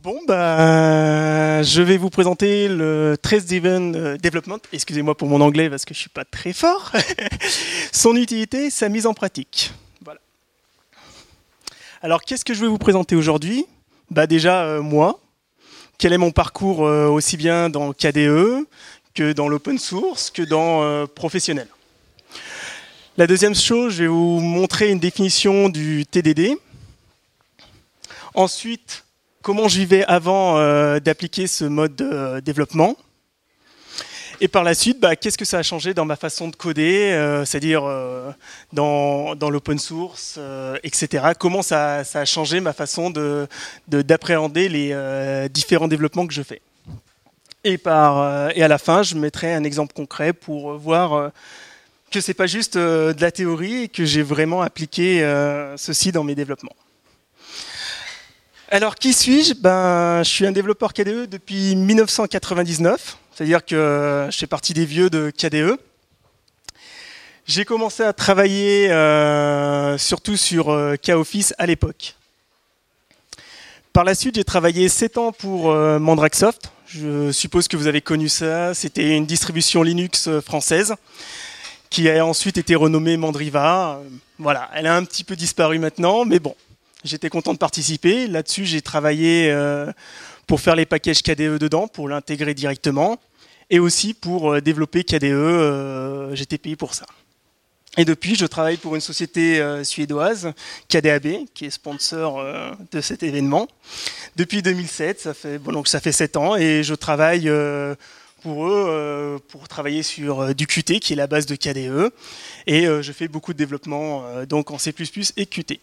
Bon, bah, je vais vous présenter le Trace-Driven Development. Excusez-moi pour mon anglais parce que je ne suis pas très fort. Son utilité, sa mise en pratique. Voilà. Alors, qu'est-ce que je vais vous présenter aujourd'hui? Bah, déjà, moi, quel est mon parcours aussi bien dans KDE que dans l'open source que dans professionnel. La deuxième chose, je vais vous montrer une définition du TDD. Ensuite, comment je vivais avant d'appliquer ce mode de développement. Et par la suite, bah, qu'est-ce que ça a changé dans ma façon de coder, c'est-à-dire dans l'open source, etc. Comment ça a changé ma façon d'appréhender les différents développements que je fais. Et à la fin, je mettrai un exemple concret pour voir que ce n'est pas juste de la théorie et que j'ai vraiment appliqué ceci dans mes développements. Alors, qui suis-je? Je suis un développeur KDE depuis 1999, c'est-à-dire que je fais partie des vieux de KDE. J'ai commencé à travailler surtout sur KOffice à l'époque. Par la suite, j'ai travaillé 7 ans pour Mandrakesoft. Je suppose que vous avez connu ça. C'était une distribution Linux française qui a ensuite été renommée Mandriva. Voilà, elle a un petit peu disparu maintenant, mais bon. J'étais content de participer. Là-dessus, j'ai travaillé pour faire les packages KDE dedans, pour l'intégrer directement, et aussi pour développer KDE. J'étais payé pour ça. Et depuis, je travaille pour une société suédoise, KDAB, qui est sponsor de cet événement. Depuis 2007, ça fait 7 ans, et je travaille pour eux pour travailler sur du Qt, qui est la base de KDE, et je fais beaucoup de développement donc en C++ et Qt.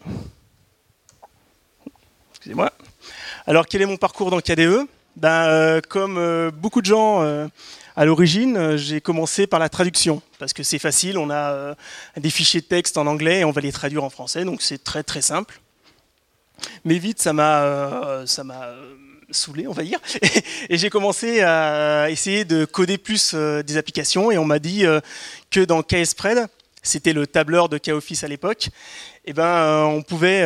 Excusez-moi. Alors, quel est mon parcours dans KDE? Comme beaucoup de gens à l'origine, j'ai commencé par la traduction, parce que c'est facile, on a des fichiers de texte en anglais et on va les traduire en français, donc c'est très très simple. Mais vite, ça m'a saoulé, on va dire, et j'ai commencé à essayer de coder plus des applications, et on m'a dit que dans KSpread, c'était le tableur de KOffice à l'époque, et je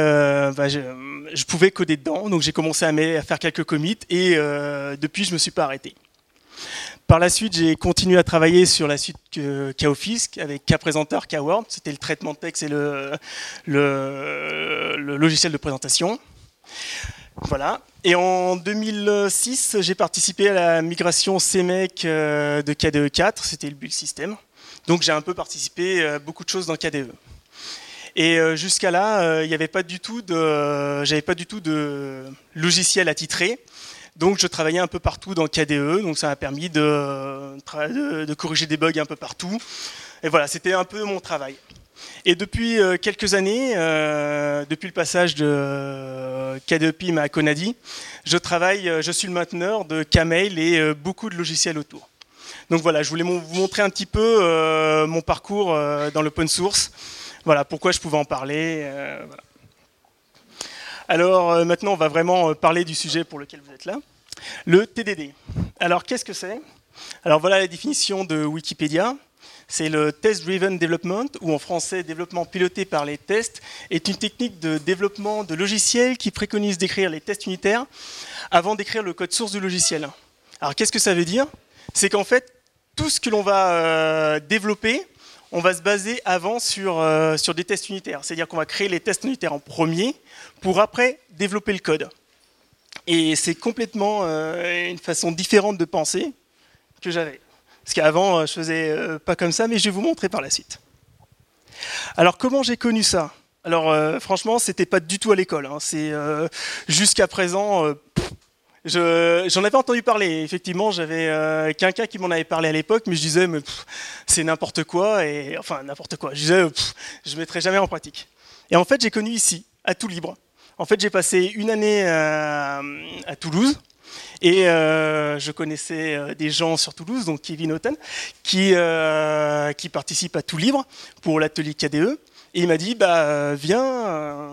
pouvais coder dedans, donc j'ai commencé à faire quelques commits, et depuis je me suis pas arrêté. Par la suite, j'ai continué à travailler sur la suite KOffice avec KPresenter, KWord, c'était le traitement de texte et le logiciel de présentation. Voilà. Et en 2006, j'ai participé à la migration CMake de KDE 4, c'était le build system. Donc j'ai un peu participé à beaucoup de choses dans KDE. Et jusqu'à là, j'avais pas du tout de logiciel attitré. Donc je travaillais un peu partout dans KDE, donc ça m'a permis de corriger des bugs un peu partout. Et voilà, c'était un peu mon travail. Et depuis quelques années, depuis le passage de KDE PIM à Conadi, je suis le mainteneur de Kmail et beaucoup de logiciels autour. Donc voilà, je voulais vous montrer un petit peu mon parcours dans l'open source. Voilà, pourquoi je pouvais en parler. Voilà. Alors maintenant, on va vraiment parler du sujet pour lequel vous êtes là. Le TDD. Alors qu'est-ce que c'est? Alors voilà la définition de Wikipédia. C'est le Test Driven Development, ou en français, développement piloté par les tests, est une technique de développement de logiciels qui préconise d'écrire les tests unitaires avant d'écrire le code source du logiciel. Alors qu'est-ce que ça veut dire? C'est qu'en fait, tout ce que l'on va développer, on va se baser avant sur des tests unitaires. C'est-à-dire qu'on va créer les tests unitaires en premier pour après développer le code. Et c'est complètement une façon différente de penser que j'avais. Parce qu'avant, je faisais pas comme ça, mais je vais vous montrer par la suite. Alors, comment j'ai connu ça? Alors, franchement, c'était pas du tout à l'école. Hein. C'est jusqu'à présent... J'en avais entendu parler, effectivement, j'avais quelqu'un qui m'en avait parlé à l'époque, mais je disais, mais c'est n'importe quoi, enfin n'importe quoi, je disais, je ne mettrai jamais en pratique. Et en fait, j'ai connu ici, à Tout Libre. En fait, j'ai passé une année à Toulouse, et je connaissais des gens sur Toulouse, donc Kevin Houghton, qui participe à Tout Libre pour l'atelier KDE. Et il m'a dit, viens,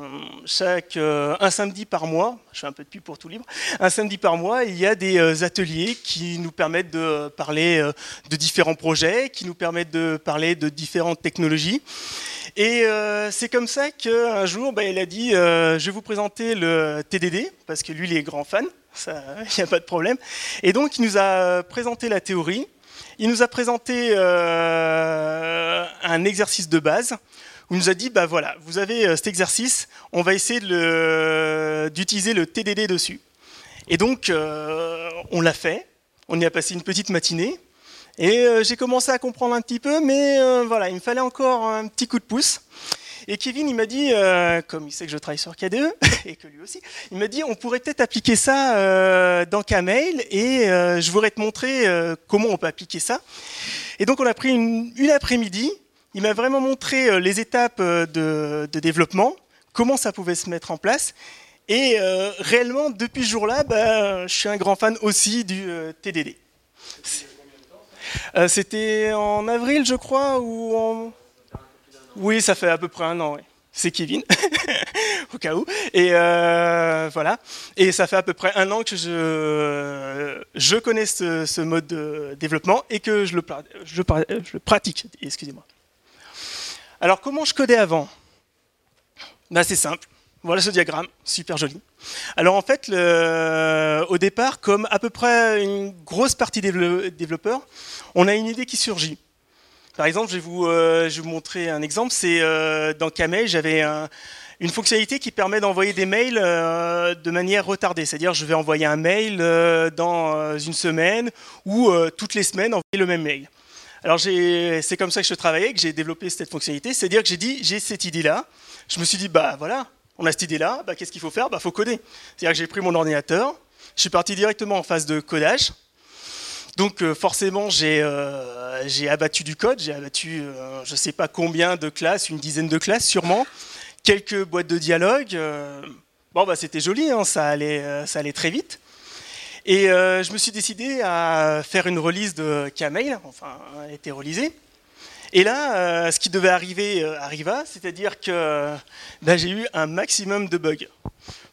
un samedi par mois, je fais un peu de pub pour Tout Libre, un samedi par mois, il y a des ateliers qui nous permettent de parler de différents projets, qui nous permettent de parler de différentes technologies. Et c'est comme ça qu'un jour, il a dit, je vais vous présenter le TDD, parce que lui, il est grand fan. il n'y a pas de problème. Et donc, il nous a présenté la théorie. Il nous a présenté un exercice de base où il nous a dit, bah voilà, vous avez cet exercice, on va essayer d'utiliser le TDD dessus. Et donc, on l'a fait. On y a passé une petite matinée. Et j'ai commencé à comprendre un petit peu, mais voilà, il me fallait encore un petit coup de pouce. Et Kevin, il m'a dit, comme il sait que je travaille sur KDE, et que lui aussi, il m'a dit, on pourrait peut-être appliquer ça dans Kmail, et je voudrais te montrer comment on peut appliquer ça. Et donc, on a pris une après-midi. Il m'a vraiment montré les étapes de développement, comment ça pouvait se mettre en place. Et réellement, depuis ce jour-là, je suis un grand fan aussi du TDD. C'était en avril, je crois, ou en... Oui, ça fait à peu près un an, oui. C'est Kevin, au cas où. Et voilà. Et ça fait à peu près un an que je connais ce mode de développement et que je le pratique. Excusez-moi. Alors, comment je codais avant ? C'est simple. Voilà ce diagramme, super joli. Alors en fait, au départ, comme à peu près une grosse partie des développeurs, on a une idée qui surgit. Par exemple, je vais vous montrer un exemple. C'est dans Kmail, j'avais une fonctionnalité qui permet d'envoyer des mails de manière retardée. C'est-à-dire, je vais envoyer un mail dans une semaine ou toutes les semaines envoyer le même mail. Alors c'est comme ça que je travaillais, que j'ai développé cette fonctionnalité. C'est-à-dire que j'ai cette idée-là. Je me suis dit, voilà, on a cette idée-là, qu'est-ce qu'il faut faire ? Il faut coder. C'est-à-dire que j'ai pris mon ordinateur, je suis parti directement en phase de codage. Donc forcément, j'ai abattu du code, j'ai abattu je ne sais pas combien de classes, une dizaine de classes sûrement, quelques boîtes de dialogue. C'était joli, hein, ça allait très vite. Et je me suis décidé à faire une release de Kmail, enfin, elle a été relisée. Et là, ce qui devait arriver arriva, c'est-à-dire que j'ai eu un maximum de bugs. Pourquoi ?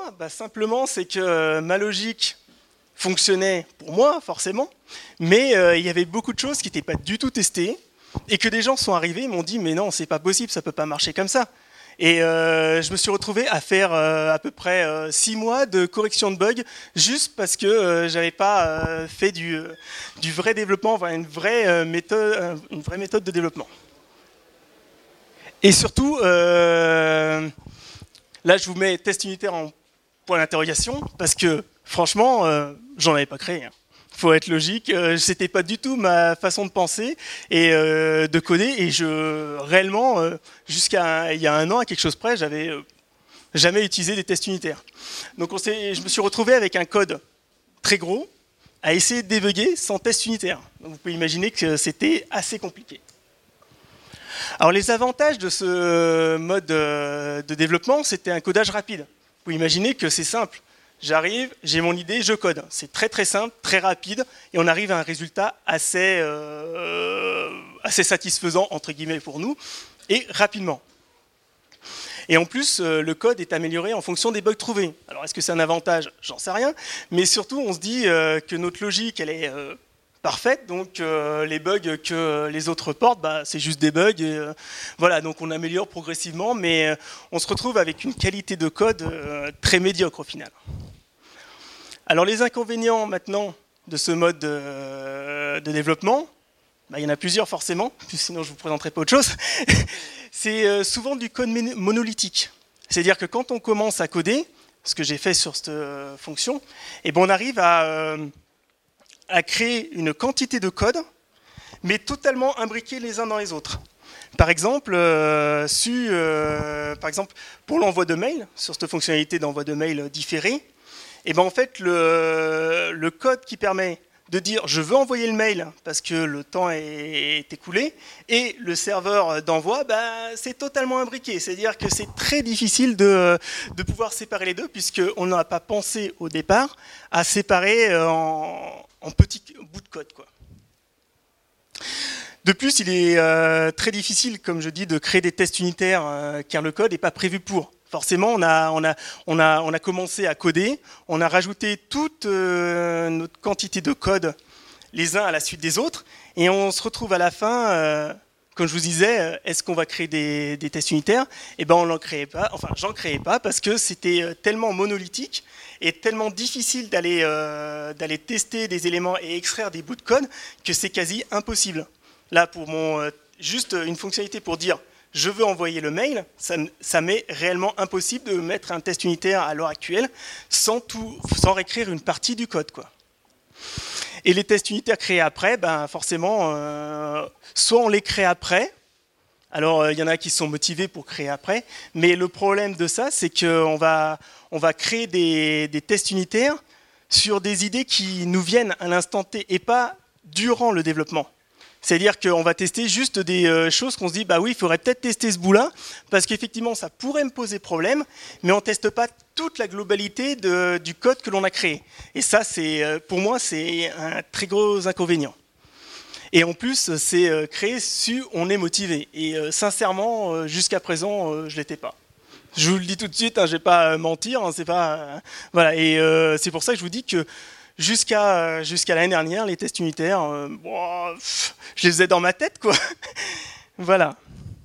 Simplement, c'est que ma logique fonctionnait pour moi, forcément, mais il y avait beaucoup de choses qui n'étaient pas du tout testées, et que des gens sont arrivés et m'ont dit « mais non, c'est pas possible, ça peut pas marcher comme ça ». Et je me suis retrouvé à faire à peu près 6 mois de correction de bugs juste parce que j'avais pas fait du vrai développement, enfin une vraie méthode de développement. Et surtout, là je vous mets test unitaire en point d'interrogation parce que franchement, j'en avais pas créé. Faut être logique, c'était pas du tout ma façon de penser et de coder. Et réellement, jusqu'à il y a un an, à quelque chose près, j'avais jamais utilisé des tests unitaires. Donc je me suis retrouvé avec un code très gros à essayer de débugger sans test unitaire. Donc, vous pouvez imaginer que c'était assez compliqué. Alors les avantages de ce mode de développement, c'était un codage rapide. Vous pouvez imaginer que c'est simple. J'arrive, j'ai mon idée, je code. C'est très très simple, très rapide, et on arrive à un résultat assez satisfaisant, entre guillemets, pour nous, et rapidement. Et en plus, le code est amélioré en fonction des bugs trouvés. Alors, est-ce que c'est un avantage ? J'en sais rien. Mais surtout, on se dit que notre logique, elle est parfaite, donc les bugs que les autres portent, c'est juste des bugs. Et, voilà, donc on améliore progressivement, mais on se retrouve avec une qualité de code très médiocre au final. Alors les inconvénients maintenant de ce mode de développement, il y en a plusieurs forcément, sinon je ne vous présenterai pas autre chose. C'est souvent du code monolithique. C'est-à-dire que quand on commence à coder, ce que j'ai fait sur cette fonction, on arrive à créer une quantité de code, mais totalement imbriqués les uns dans les autres. Par exemple, pour l'envoi de mail, sur cette fonctionnalité d'envoi de mail différé, en fait, le code qui permet de dire je veux envoyer le mail parce que le temps est écoulé et le serveur d'envoi, c'est totalement imbriqué. C'est-à-dire que c'est très difficile de pouvoir séparer les deux puisqu'on n'a pas pensé au départ à séparer en petits bouts de code, quoi. De plus, il est très difficile, comme je dis, de créer des tests unitaires car le code n'est pas prévu pour. Forcément, on a commencé à coder, on a rajouté toute notre quantité de code les uns à la suite des autres, et on se retrouve à la fin, comme je vous disais, est-ce qu'on va créer des tests unitaires ? On n'en créait pas, enfin j'en créais pas parce que c'était tellement monolithique est tellement difficile d'aller tester des éléments et extraire des bouts de code que c'est quasi impossible. Là, pour juste une fonctionnalité pour dire je veux envoyer le mail, ça m'est réellement impossible de mettre un test unitaire à l'heure actuelle sans réécrire une partie du code, quoi. Et les tests unitaires créés après, ben forcément, soit on les crée après. Alors, il y en a qui sont motivés pour créer après, mais le problème de ça, c'est qu'on va créer des tests unitaires sur des idées qui nous viennent à l'instant T et pas durant le développement. C'est-à-dire qu'on va tester juste des choses qu'on se dit, bah oui, il faudrait peut-être tester ce bout-là, parce qu'effectivement, ça pourrait me poser problème, mais on ne teste pas toute la globalité du code que l'on a créé. Et ça, pour moi, c'est un très gros inconvénient. Et en plus, c'est créé si on est motivé. Et sincèrement, jusqu'à présent, je ne l'étais pas. Je vous le dis tout de suite, hein, je ne vais pas mentir. Hein, c'est pas, voilà. Et c'est pour ça que je vous dis que jusqu'à l'année dernière, les tests unitaires, je les faisais dans ma tête, quoi. Voilà.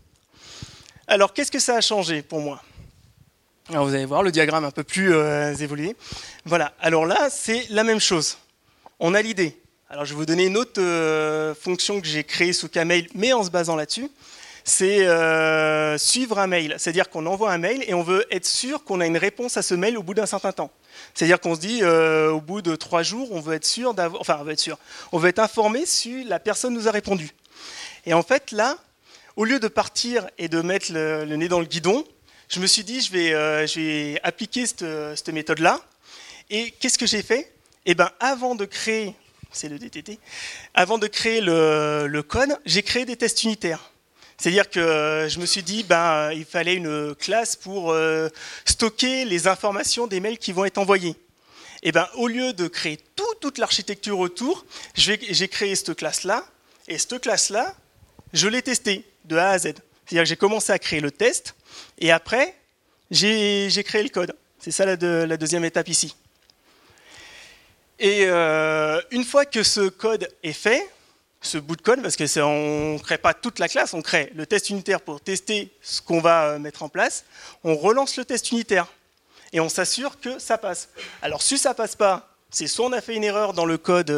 Alors, qu'est-ce que ça a changé pour moi ? Alors, vous allez voir le diagramme un peu plus évolué. Voilà. Alors là, c'est la même chose. On a l'idée. Alors, je vais vous donner une autre fonction que j'ai créée sous Kmail, mais en se basant là-dessus. C'est suivre un mail. C'est-à-dire qu'on envoie un mail et on veut être sûr qu'on a une réponse à ce mail au bout d'un certain temps. C'est-à-dire qu'on se dit, au bout de 3 jours, on veut être sûr on veut être informé si la personne nous a répondu. Et en fait, là, au lieu de partir et de mettre le nez dans le guidon, je me suis dit, je vais appliquer cette méthode-là. Et qu'est-ce que j'ai fait ? Eh bien, avant de créer, c'est le DTT, avant de créer le code, j'ai créé des tests unitaires. C'est-à-dire que je me suis dit, il fallait une classe pour stocker les informations des mails qui vont être envoyés. Et au lieu de créer toute l'architecture autour, j'ai créé cette classe-là, et cette classe-là, je l'ai testée de A à Z. C'est-à-dire que j'ai commencé à créer le test, et après, j'ai créé le code. C'est ça la deuxième étape ici. Et une fois que ce code est fait, ce bout de code, parce qu'on ne crée pas toute la classe, on crée le test unitaire pour tester ce qu'on va mettre en place, on relance le test unitaire et on s'assure que ça passe. Alors si ça ne passe pas, c'est soit on a fait une erreur dans le code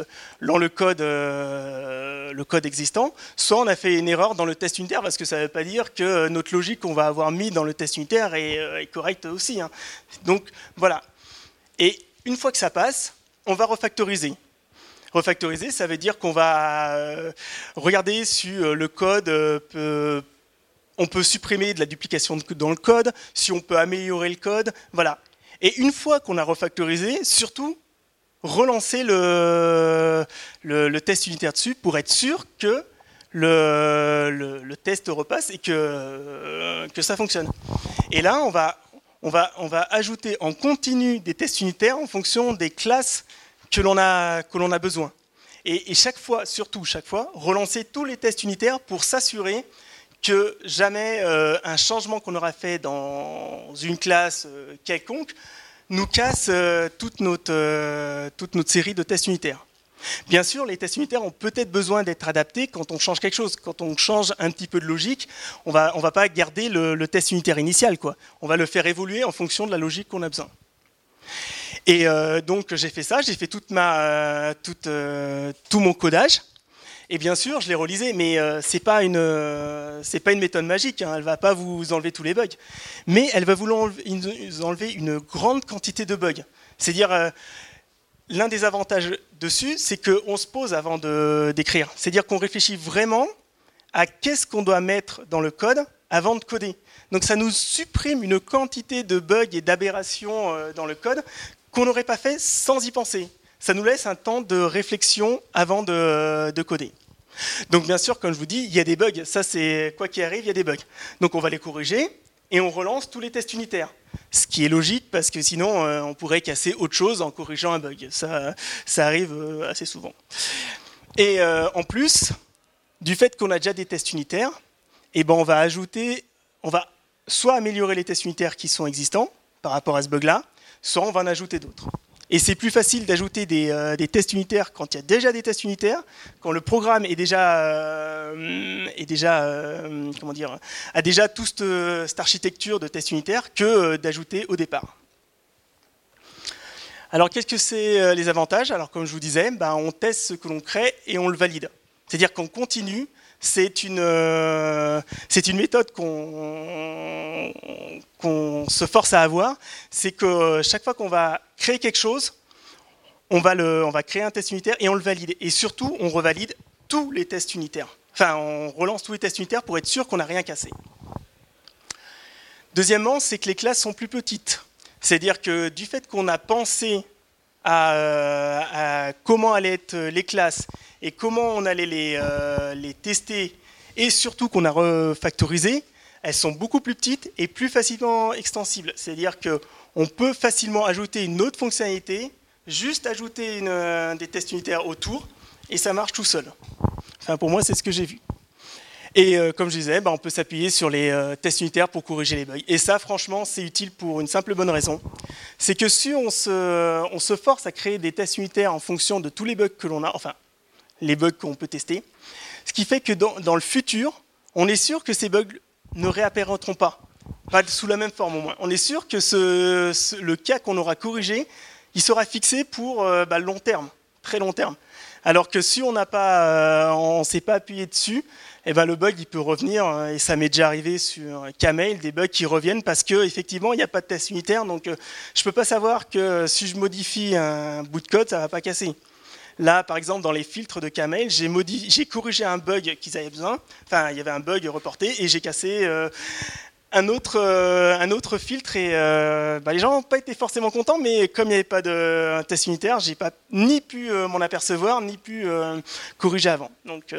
existant, soit on a fait une erreur dans le test unitaire, parce que ça ne veut pas dire que notre logique qu'on va avoir mis dans le test unitaire est correcte aussi. Hein. Donc voilà. Et une fois que ça passe, on va refactoriser. Refactoriser, ça veut dire qu'on va regarder si le code on peut supprimer de la duplication dans le code, si on peut améliorer le code, voilà. Et une fois qu'on a refactorisé, surtout, relancer le test unitaire dessus pour être sûr que le test repasse et que ça fonctionne. Et là, on va ajouter en continu des tests unitaires en fonction des classes que l'on a besoin. Et chaque fois, surtout chaque fois, relancer tous les tests unitaires pour s'assurer que jamais un changement qu'on aura fait dans une classe quelconque nous casse toute notre série de tests unitaires. Bien sûr, les tests unitaires ont peut-être besoin d'être adaptés quand on change quelque chose. Quand on change un petit peu de logique, on va pas garder le test unitaire initial, quoi. On va le faire évoluer en fonction de la logique qu'on a besoin. Et donc j'ai fait ça, j'ai fait tout mon codage. Et bien sûr, je l'ai relisé, mais c'est pas une méthode magique. Hein, elle va pas vous enlever tous les bugs, mais elle va vous enlever une grande quantité de bugs. C'est-à-dire l'un des avantages dessus, c'est qu'on se pose avant d'écrire. C'est-à-dire qu'on réfléchit vraiment à qu'est-ce qu'on doit mettre dans le code avant de coder. Donc ça nous supprime une quantité de bugs et d'aberrations dans le code qu'on n'aurait pas fait sans y penser. Ça nous laisse un temps de réflexion avant de coder. Donc bien sûr, comme je vous dis, il y a des bugs. Ça, c'est quoi qu'il arrive, il y a des bugs. Donc on va les corriger et on relance tous les tests unitaires. Ce qui est logique parce que sinon, on pourrait casser autre chose en corrigeant un bug. Ça arrive assez souvent. Et en plus, du fait qu'on a déjà des tests unitaires, on va soit améliorer les tests unitaires qui sont existants par rapport à ce bug-là, soit on va en ajouter d'autres. Et c'est plus facile d'ajouter des tests unitaires quand il y a déjà des tests unitaires, quand le programme a déjà toute cette architecture de tests unitaires, que d'ajouter au départ. Alors, qu'est-ce que c'est les avantages? Alors, comme je vous disais, on teste ce que l'on crée et on le valide. C'est-à-dire qu'on continue. C'est une méthode qu'on se force à avoir. C'est que chaque fois qu'on va créer quelque chose, on va créer un test unitaire et on le valide. Et surtout, on revalide tous les tests unitaires. Enfin, on relance tous les tests unitaires pour être sûr qu'on n'a rien cassé. Deuxièmement, c'est que les classes sont plus petites. C'est-à-dire que du fait qu'on a pensé à comment allaient être les classes et comment on allait les tester, et surtout qu'on a refactorisé, elles sont beaucoup plus petites et plus facilement extensibles. C'est-à-dire qu'on peut facilement ajouter une autre fonctionnalité, juste ajouter des tests unitaires autour, et ça marche tout seul. Enfin, pour moi, c'est ce que j'ai vu. Et comme je disais, on peut s'appuyer sur les tests unitaires pour corriger les bugs. Et ça, franchement, c'est utile pour une simple bonne raison. C'est que si on se force à créer des tests unitaires en fonction de tous les bugs que l'on a, enfin, les bugs qu'on peut tester, ce qui fait que dans le futur, on est sûr que ces bugs ne réapparaîtront pas sous la même forme au moins. On est sûr que le cas qu'on aura corrigé, il sera fixé pour long terme, très long terme. Alors que si on ne s'est pas appuyé dessus, le bug il peut revenir, et ça m'est déjà arrivé sur Kmail, des bugs qui reviennent parce qu'effectivement il n'y a pas de test unitaire, donc je ne peux pas savoir que si je modifie un bout de code, ça ne va pas casser. Là, par exemple, dans les filtres de Kmail, j'ai corrigé un bug qu'ils avaient besoin, enfin il y avait un bug reporté, et j'ai cassé un autre filtre, et les gens n'ont pas été forcément contents, mais comme il n'y avait pas de test unitaire, j'ai pas ni pu m'en apercevoir, ni pu corriger avant. Donc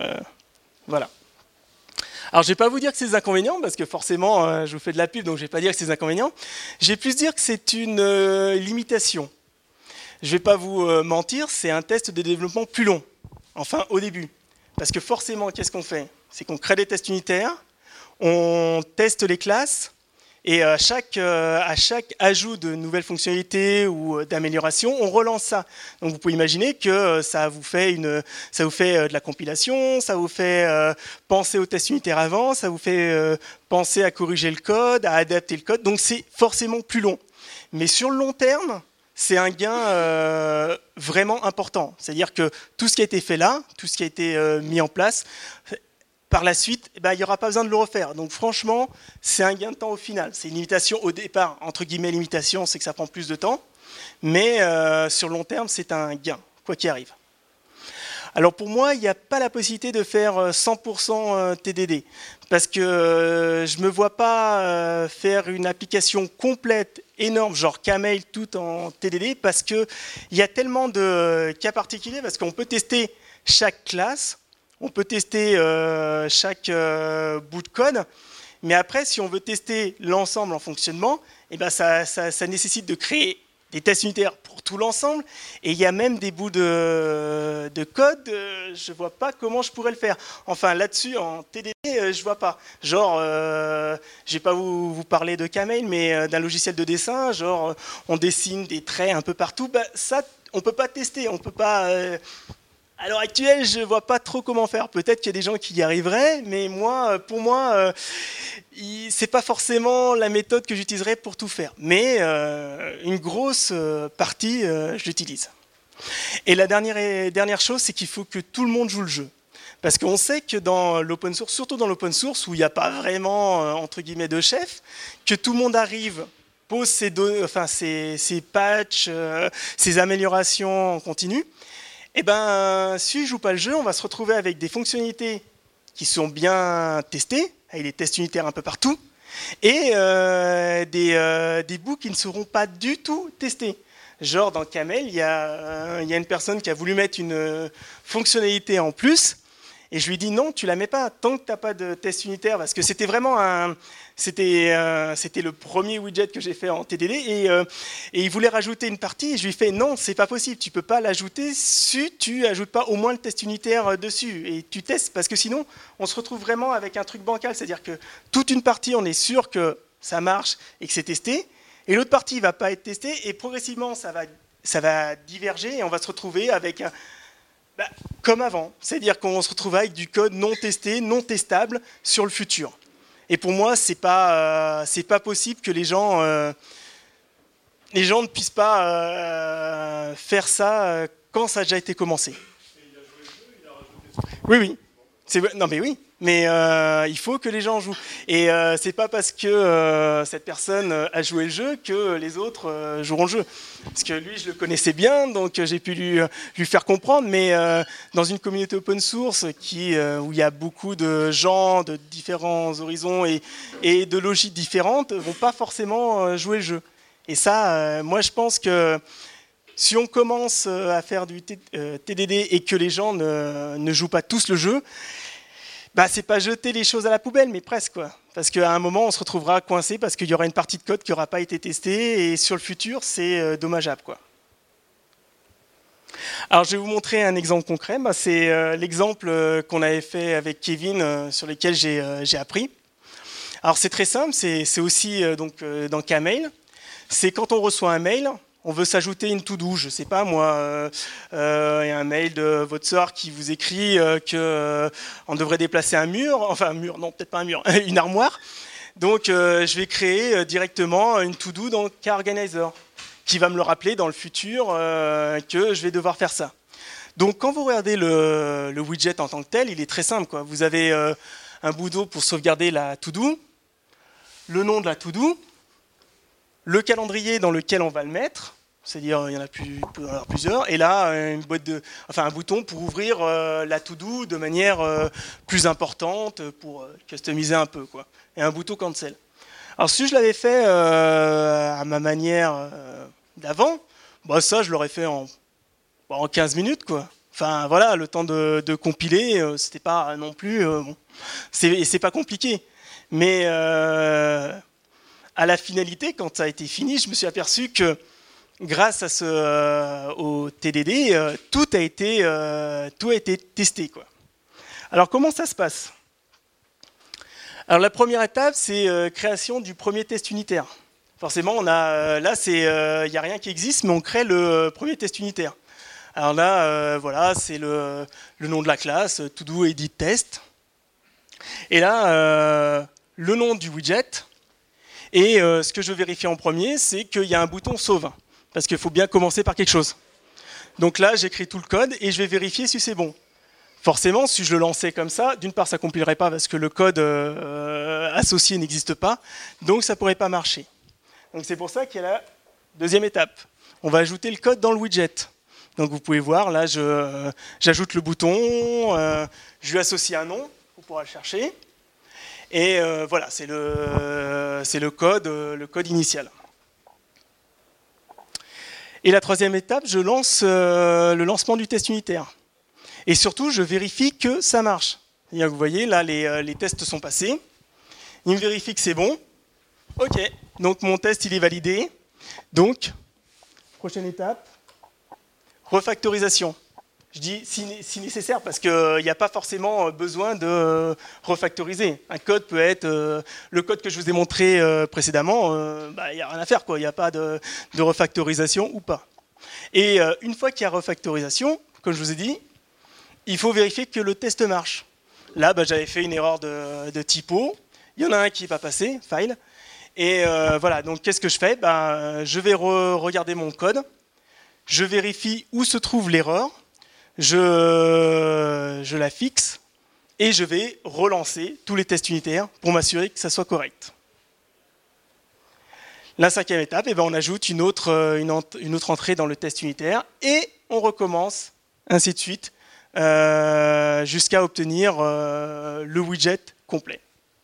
voilà. Alors je ne vais pas vous dire que c'est des inconvénients, parce que forcément je vous fais de la pub, donc je ne vais pas dire que c'est des inconvénients. Je vais plus dire que c'est une limitation. Je ne vais pas vous mentir, c'est un test de développement plus long, enfin au début. Parce que forcément, qu'est-ce qu'on fait? C'est qu'on crée des tests unitaires, on teste les classes, et à chaque ajout de nouvelles fonctionnalités ou d'amélioration, on relance ça. Donc vous pouvez imaginer que ça vous fait de la compilation, ça vous fait penser aux tests unitaires avant, ça vous fait penser à corriger le code, à adapter le code. Donc c'est forcément plus long. Mais sur le long terme, c'est un gain vraiment important. C'est-à-dire que tout ce qui a été fait là, tout ce qui a été mis en place, par la suite, il n'y aura pas besoin de le refaire. Donc franchement, c'est un gain de temps au final. C'est une limitation au départ, entre guillemets limitation, c'est que ça prend plus de temps. Mais sur le long terme, c'est un gain, quoi qu'il arrive. Alors pour moi, il n'y a pas la possibilité de faire 100% TDD. Parce que je ne me vois pas faire une application complète, énorme, genre Kmail, tout en TDD, parce qu'il y a tellement de cas particuliers, parce qu'on peut tester chaque classe, on peut tester chaque bout de code, mais après, si on veut tester l'ensemble en fonctionnement, ça nécessite de créer des tests unitaires pour tout l'ensemble, et il y a même des bouts de code, je ne vois pas comment je pourrais le faire. Enfin, là-dessus, en TDD, je ne vois pas. Genre, je ne vais pas vous parler de Kmail, mais d'un logiciel de dessin, genre, on dessine des traits un peu partout, ça, on ne peut pas tester, on peut pas... À l'heure actuelle, je ne vois pas trop comment faire. Peut-être qu'il y a des gens qui y arriveraient, mais pour moi, ce n'est pas forcément la méthode que j'utiliserais pour tout faire. Mais une grosse partie, je l'utilise. Et la dernière chose, c'est qu'il faut que tout le monde joue le jeu. Parce qu'on sait que dans l'open source, surtout dans l'open source, où il n'y a pas vraiment, entre guillemets, de chef, que tout le monde arrive, pose ses patchs, ses améliorations en continu. Si je ne joue pas le jeu, on va se retrouver avec des fonctionnalités qui sont bien testées, avec des tests unitaires un peu partout, et des bouts qui ne seront pas du tout testés. Genre dans Kmail, il y a une personne qui a voulu mettre une fonctionnalité en plus, et je lui ai dit non, tu la mets pas tant que tu n'as pas de test unitaire, parce que c'était vraiment c'était le premier widget que j'ai fait en TDD, et il voulait rajouter une partie, et je lui ai fait non, c'est pas possible, tu peux pas l'ajouter si tu ajoutes pas au moins le test unitaire dessus, et tu testes, parce que sinon on se retrouve vraiment avec un truc bancal, c'est-à-dire que toute une partie on est sûr que ça marche et que c'est testé, et l'autre partie va pas être testée, et progressivement ça va diverger, et on va se retrouver avec comme avant, c'est-à-dire qu'on se retrouve avec du code non testé, non testable sur le futur. Et pour moi, c'est pas possible que les gens les gens ne puissent pas faire ça quand ça a déjà été commencé. Oui, oui. Non, mais oui. Mais il faut que les gens jouent. Et c'est pas parce que cette personne a joué le jeu que les autres joueront le jeu. Parce que lui, je le connaissais bien, donc j'ai pu lui faire comprendre. Mais dans une communauté open source où il y a beaucoup de gens de différents horizons et de logiques différentes, vont pas forcément jouer le jeu. Et ça, moi, je pense que si on commence à faire du TDD et que les gens ne jouent pas tous le jeu, bah, c'est pas jeter les choses à la poubelle, mais presque, quoi. Parce qu'à un moment, on se retrouvera coincé parce qu'il y aura une partie de code qui n'aura pas été testée et sur le futur, c'est dommageable, quoi. Alors, je vais vous montrer un exemple concret. Bah, c'est l'exemple qu'on avait fait avec Kevin, sur lequel j'ai appris. Alors, c'est très simple. C'est aussi donc, dans Kmail. C'est quand on reçoit un mail, on veut s'ajouter une to-do, je ne sais pas moi, il y a un mail de votre sœur qui vous écrit qu'on devrait déplacer un mur, enfin un mur, non peut-être pas un mur, une armoire. Donc je vais créer directement une to-do dans KOrganizer qui va me le rappeler dans le futur que je vais devoir faire ça. Donc quand vous regardez le widget en tant que tel, il est très simple, quoi. Vous avez un bouton pour sauvegarder la to-do, le nom de la to-do, le calendrier dans lequel on va le mettre, c'est-à-dire il y en a plusieurs, et là un bouton pour ouvrir la to-do de manière plus importante, pour customiser un peu, quoi. Et un bouton cancel. Alors si je l'avais fait à ma manière d'avant, bah ça je l'aurais fait en 15 minutes, quoi. Enfin voilà, le temps de compiler, c'était pas non plus bon. C'est pas compliqué. Mais à la finalité, quand ça a été fini, je me suis aperçu que grâce au TDD, tout a été testé, quoi. Alors comment ça se passe? Alors la première étape, c'est création du premier test unitaire. Forcément, là, il n'y a rien qui existe, mais on crée le premier test unitaire. Alors là, voilà, c'est le nom de la classe, todo edit test. Et là, le nom du widget. Et ce que je veux vérifier en premier, c'est qu'il y a un bouton sauve. Parce qu'il faut bien commencer par quelque chose. Donc là, j'écris tout le code et je vais vérifier si c'est bon. Forcément, si je le lançais comme ça, d'une part, ça ne compilerait pas parce que le code associé n'existe pas. Donc, ça ne pourrait pas marcher. Donc, c'est pour ça qu'il y a la deuxième étape. On va ajouter le code dans le widget. Donc, vous pouvez voir, là, j'ajoute le bouton, je lui associe un nom, on pourra le chercher. Et voilà, c'est le code initial. Et la troisième étape, je lance le lancement du test unitaire. Et surtout, je vérifie que ça marche. C'est-à-dire que vous voyez, là, les tests sont passés. Il me vérifie que c'est bon. OK, donc mon test, il est validé. Donc, prochaine étape, refactorisation. Je dis si nécessaire parce qu'il n'y a pas forcément besoin de refactoriser. Un code peut être le code que je vous ai montré précédemment, il n'y a rien à faire, quoi. Il n'y a pas de refactorisation ou pas. Et une fois qu'il y a refactorisation, comme je vous ai dit, il faut vérifier que le test marche. Là, j'avais fait une erreur de typo. Il y en a un qui n'est pas passé, file. Et voilà, donc qu'est-ce que je fais? Je vais regarder mon code. Je vérifie où se trouve l'erreur. Je la fixe et je vais relancer tous les tests unitaires pour m'assurer que ça soit correct. La cinquième étape, on ajoute une autre entrée dans le test unitaire et on recommence, ainsi de suite, jusqu'à obtenir le widget complet.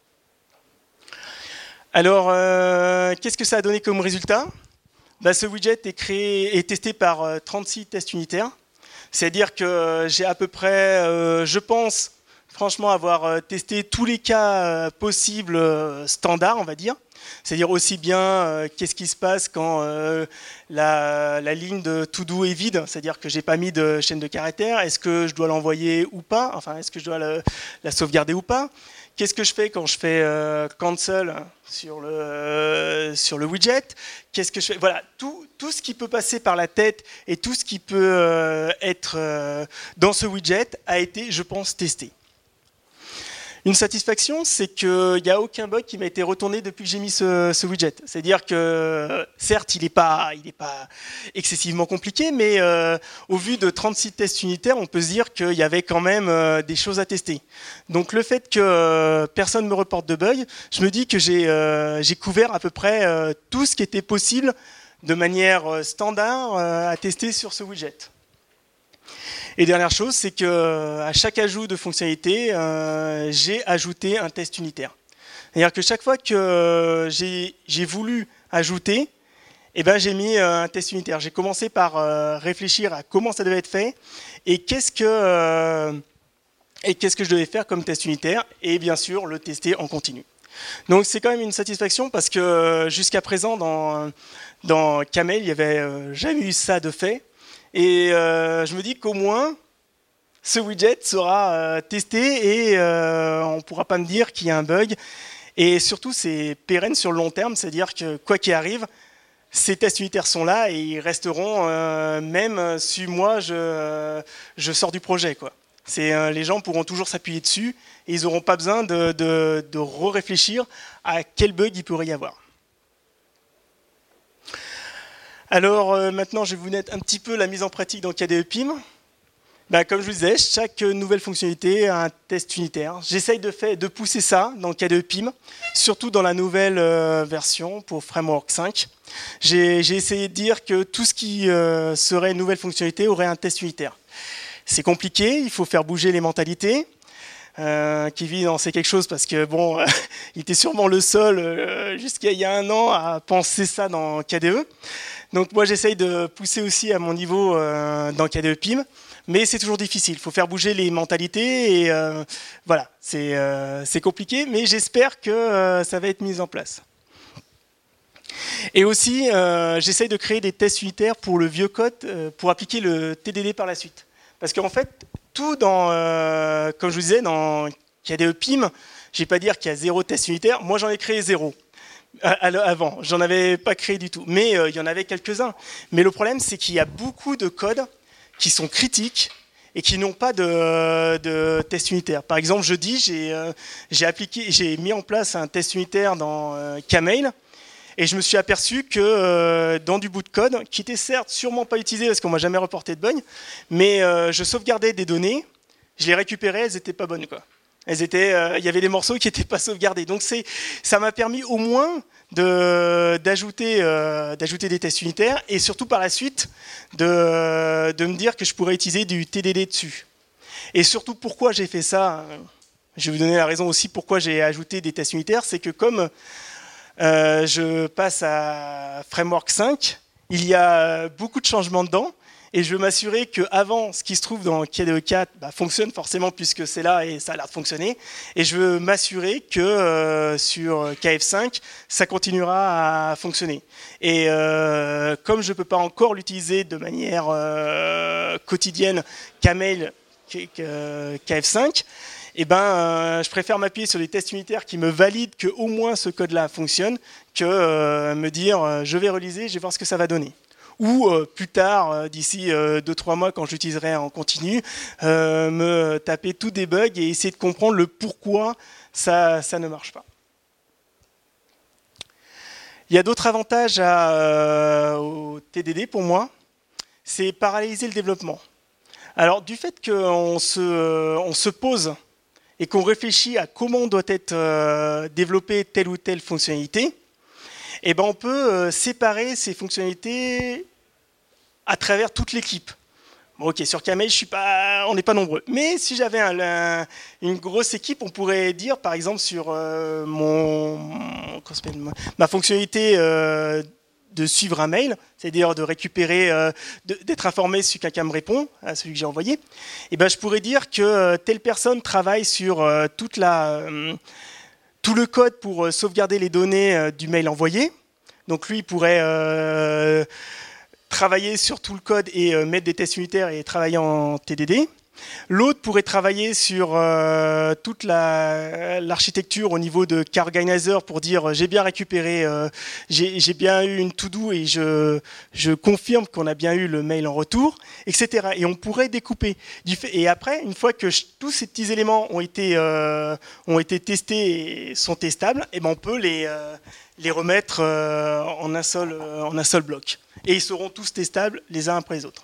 Alors, qu'est-ce que ça a donné comme résultat? Ce widget est testé par 36 tests unitaires. C'est-à-dire que j'ai à peu près, je pense, franchement, avoir testé tous les cas possibles standards, on va dire. C'est-à-dire aussi bien qu'est-ce qui se passe quand la ligne de to-do est vide, c'est-à-dire que j'ai pas mis de chaîne de caractères, est-ce que je dois l'envoyer ou pas, enfin, est-ce que je dois la sauvegarder ou pas. Qu'est-ce que je fais quand je fais cancel sur le widget? Qu'est-ce que je fais? Voilà, tout ce qui peut passer par la tête et tout ce qui peut être dans ce widget a été, je pense, testé. Une satisfaction, c'est qu'il n'y a aucun bug qui m'a été retourné depuis que j'ai mis ce widget. C'est-à-dire que, certes, il n'est pas excessivement compliqué, mais au vu de 36 tests unitaires, on peut se dire qu'il y avait quand même des choses à tester. Donc le fait que personne ne me reporte de bug, je me dis que j'ai couvert à peu près tout ce qui était possible de manière standard à tester sur ce widget. Et dernière chose, c'est qu'à chaque ajout de fonctionnalité, j'ai ajouté un test unitaire. C'est-à-dire que chaque fois que j'ai voulu ajouter, eh ben, j'ai mis un test unitaire. J'ai commencé par réfléchir à comment ça devait être fait et qu'est-ce que je devais faire comme test unitaire et bien sûr le tester en continu. Donc c'est quand même une satisfaction parce que jusqu'à présent dans Camel, il n'y avait jamais eu ça de fait. Et je me dis qu'au moins, ce widget sera testé et on ne pourra pas me dire qu'il y a un bug. Et surtout, c'est pérenne sur le long terme, c'est-à-dire que quoi qu'il arrive, ces tests unitaires sont là et ils resteront même si moi, je sors du projet, quoi. Les gens pourront toujours s'appuyer dessus et ils n'auront pas besoin de réfléchir à quel bug il pourrait y avoir. Alors maintenant, je vais vous mettre un petit peu la mise en pratique dans KDE PIM. Comme je vous disais, chaque nouvelle fonctionnalité a un test unitaire. J'essaye de pousser ça dans KDE PIM, surtout dans la nouvelle version pour Framework 5. J'ai essayé de dire que tout ce qui serait une nouvelle fonctionnalité aurait un test unitaire. C'est compliqué, il faut faire bouger les mentalités. Kevin en sait quelque chose parce que bon, il était sûrement le seul jusqu'à il y a un an à penser ça dans KDE. Donc moi j'essaye de pousser aussi à mon niveau dans KDE PIM, mais c'est toujours difficile. Il faut faire bouger les mentalités et voilà, c'est compliqué, mais j'espère que ça va être mis en place. Et aussi, j'essaye de créer des tests unitaires pour le vieux code pour appliquer le TDD par la suite. Parce qu'en fait, tout comme je vous disais, dans KDE PIM, je ne vais pas dire qu'il y a 0 test unitaire. Moi, j'en ai créé 0 avant. J'en avais pas créé du tout. Mais il y en avait quelques-uns. Mais le problème, c'est qu'il y a beaucoup de codes qui sont critiques et qui n'ont pas de test unitaire. Par exemple, jeudi, j'ai mis en place un test unitaire dans Kmail. Et je me suis aperçu que dans du bout de code, qui était certes sûrement pas utilisé parce qu'on ne m'a jamais reporté de bug, mais je sauvegardais des données, je les récupérais, elles n'étaient pas bonnes, quoi. Il y avait des morceaux qui n'étaient pas sauvegardés. Donc ça m'a permis au moins d'ajouter des tests unitaires et surtout par la suite de me dire que je pourrais utiliser du TDD dessus. Et surtout pourquoi j'ai fait ça, je vais vous donner la raison aussi pourquoi j'ai ajouté des tests unitaires, c'est que comme je passe à Framework 5, il y a beaucoup de changements dedans et je veux m'assurer qu'avant, ce qui se trouve dans KDE 4 fonctionne forcément puisque c'est là et ça a l'air de fonctionner. Et je veux m'assurer que sur KF5, ça continuera à fonctionner. Et comme je ne peux pas encore l'utiliser de manière quotidienne Kmail KF5, je préfère m'appuyer sur des tests unitaires qui me valident qu'au moins ce code-là fonctionne que me dire je vais reliser, je vais voir ce que ça va donner. Ou plus tard, d'ici 2-3 mois, quand j'utiliserai en continu, me taper tous des bugs et essayer de comprendre le pourquoi ça ne marche pas. Il y a d'autres avantages au TDD pour moi, c'est paralyser le développement. Alors du fait qu'on se pose et qu'on réfléchit à comment doit être développée telle ou telle fonctionnalité, on peut séparer ces fonctionnalités à travers toute l'équipe. Bon, ok, sur Kmail, on n'est pas nombreux. Mais si j'avais une grosse équipe, on pourrait dire, par exemple, sur ma fonctionnalité de suivre un mail, c'est-à-dire de récupérer, d'être informé si quelqu'un me répond à celui que j'ai envoyé, je pourrais dire que telle personne travaille sur tout le code pour sauvegarder les données du mail envoyé. Donc lui, il pourrait travailler sur tout le code et mettre des tests unitaires et travailler en TDD. L'autre pourrait travailler sur toute l'architecture au niveau de CarOrganizer pour dire j'ai bien récupéré, j'ai bien eu une to-do et je confirme qu'on a bien eu le mail en retour, etc. Et on pourrait découper. Et après, une fois que tous ces petits éléments ont été testés et sont testables, et ben on peut les remettre en un seul bloc. Et ils seront tous testables les uns après les autres.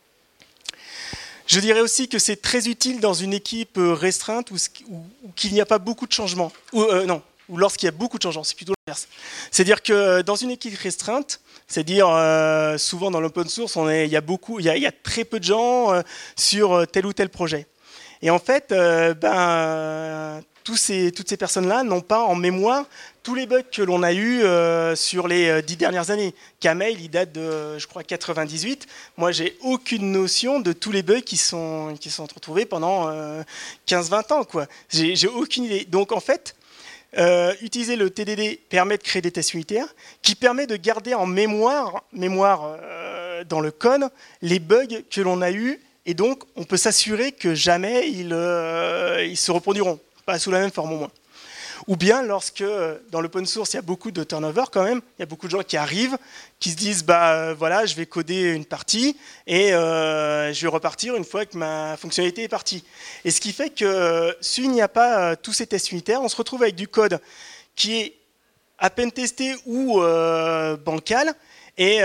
Je dirais aussi que c'est très utile dans une équipe restreinte où qu'il n'y a pas beaucoup de changements. Ou lorsqu'il y a beaucoup de changements, c'est plutôt l'inverse. C'est-à-dire que dans une équipe restreinte, c'est-à-dire souvent dans l'open source, il y a très peu de gens sur tel ou tel projet. Et en fait, toutes ces personnes-là n'ont pas en mémoire tous les bugs que l'on a eus sur les 10 dernières années. Kmail, il date de, je crois, 98. Moi, j'ai aucune notion de tous les bugs qui sont retrouvés pendant 15-20 ans, quoi. J'ai aucune idée. Donc, en fait, utiliser le TDD permet de créer des tests unitaires qui permet de garder en mémoire dans le code les bugs que l'on a eus. Et donc, on peut s'assurer que jamais ils se reproduiront, pas sous la même forme au moins. Ou bien lorsque, dans l'open source, il y a beaucoup de turnover quand même, il y a beaucoup de gens qui arrivent, qui se disent, voilà, je vais coder une partie et je vais repartir une fois que ma fonctionnalité est partie. Et ce qui fait que s'il n'y a pas tous ces tests unitaires, on se retrouve avec du code qui est à peine testé ou bancal, et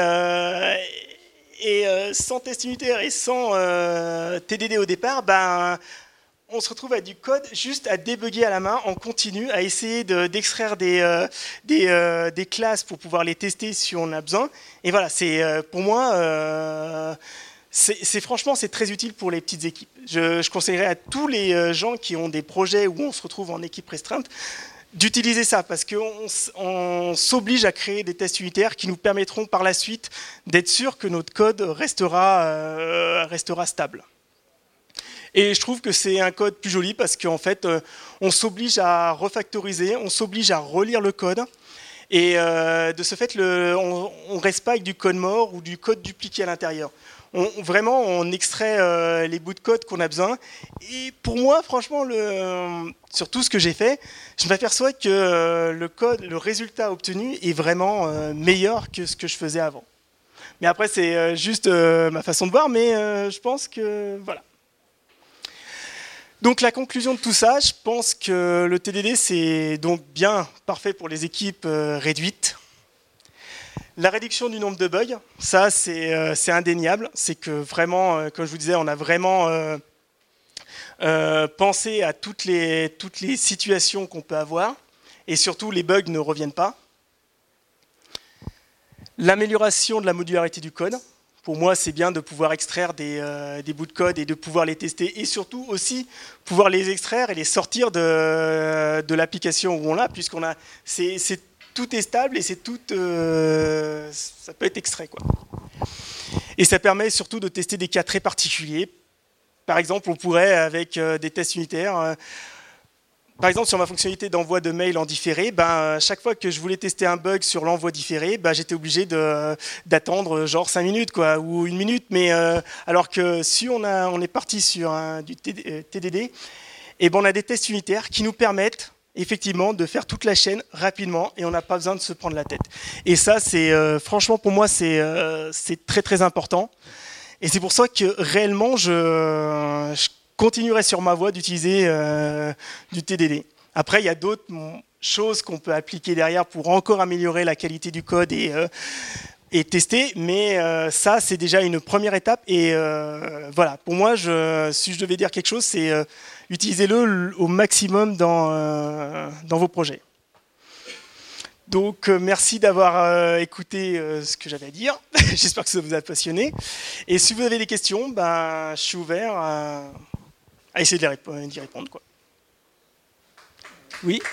sans test unitaire et sans TDD au départ, on se retrouve avec du code juste à débugger à la main en continu, à essayer d'extraire des classes pour pouvoir les tester si on a besoin. Et voilà, pour moi, franchement, c'est très utile pour les petites équipes. Je conseillerais à tous les gens qui ont des projets où on se retrouve en équipe restreinte d'utiliser ça, parce qu'on s'oblige à créer des tests unitaires qui nous permettront par la suite d'être sûr que notre code restera stable. Et je trouve que c'est un code plus joli parce qu'en fait, on s'oblige à refactoriser, on s'oblige à relire le code. Et de ce fait, on ne reste pas avec du code mort ou du code dupliqué à l'intérieur. Vraiment, on extrait les bouts de code qu'on a besoin. Et pour moi, franchement, sur tout ce que j'ai fait, je m'aperçois que le résultat obtenu est vraiment meilleur que ce que je faisais avant. Mais après, c'est juste ma façon de voir, mais je pense que voilà. Donc la conclusion de tout ça, je pense que le TDD, c'est donc bien parfait pour les équipes réduites. La réduction du nombre de bugs, ça c'est indéniable. C'est que vraiment, comme je vous disais, on a vraiment pensé à toutes les situations qu'on peut avoir. Et surtout, les bugs ne reviennent pas. L'amélioration de la modularité du code. Pour moi, c'est bien de pouvoir extraire des bouts de code et de pouvoir les tester. Et surtout aussi, pouvoir les extraire et les sortir de l'application où on l'a, puisqu'on a... tout est stable et ça peut être extrait, quoi. Et ça permet surtout de tester des cas très particuliers. Par exemple, on pourrait, avec des tests unitaires... Par exemple, sur ma fonctionnalité d'envoi de mail en différé, chaque fois que je voulais tester un bug sur l'envoi différé, j'étais obligé d'attendre genre 5 minutes quoi, ou 1 minute. Mais alors que si on est parti sur du TDD, on a des tests unitaires qui nous permettent effectivement de faire toute la chaîne rapidement et on n'a pas besoin de se prendre la tête. Et ça, franchement pour moi, c'est très très important. Et c'est pour ça que réellement, je continuerai sur ma voie d'utiliser du TDD. Après, il y a d'autres choses qu'on peut appliquer derrière pour encore améliorer la qualité du code et tester, mais ça, c'est déjà une première étape. Et voilà, pour moi, si je devais dire quelque chose, c'est utilisez-le au maximum dans vos projets. Donc, merci d'avoir écouté ce que j'avais à dire. J'espère que ça vous a passionné. Et si vous avez des questions, je suis ouvert à essayer d'y répondre, quoi. Oui.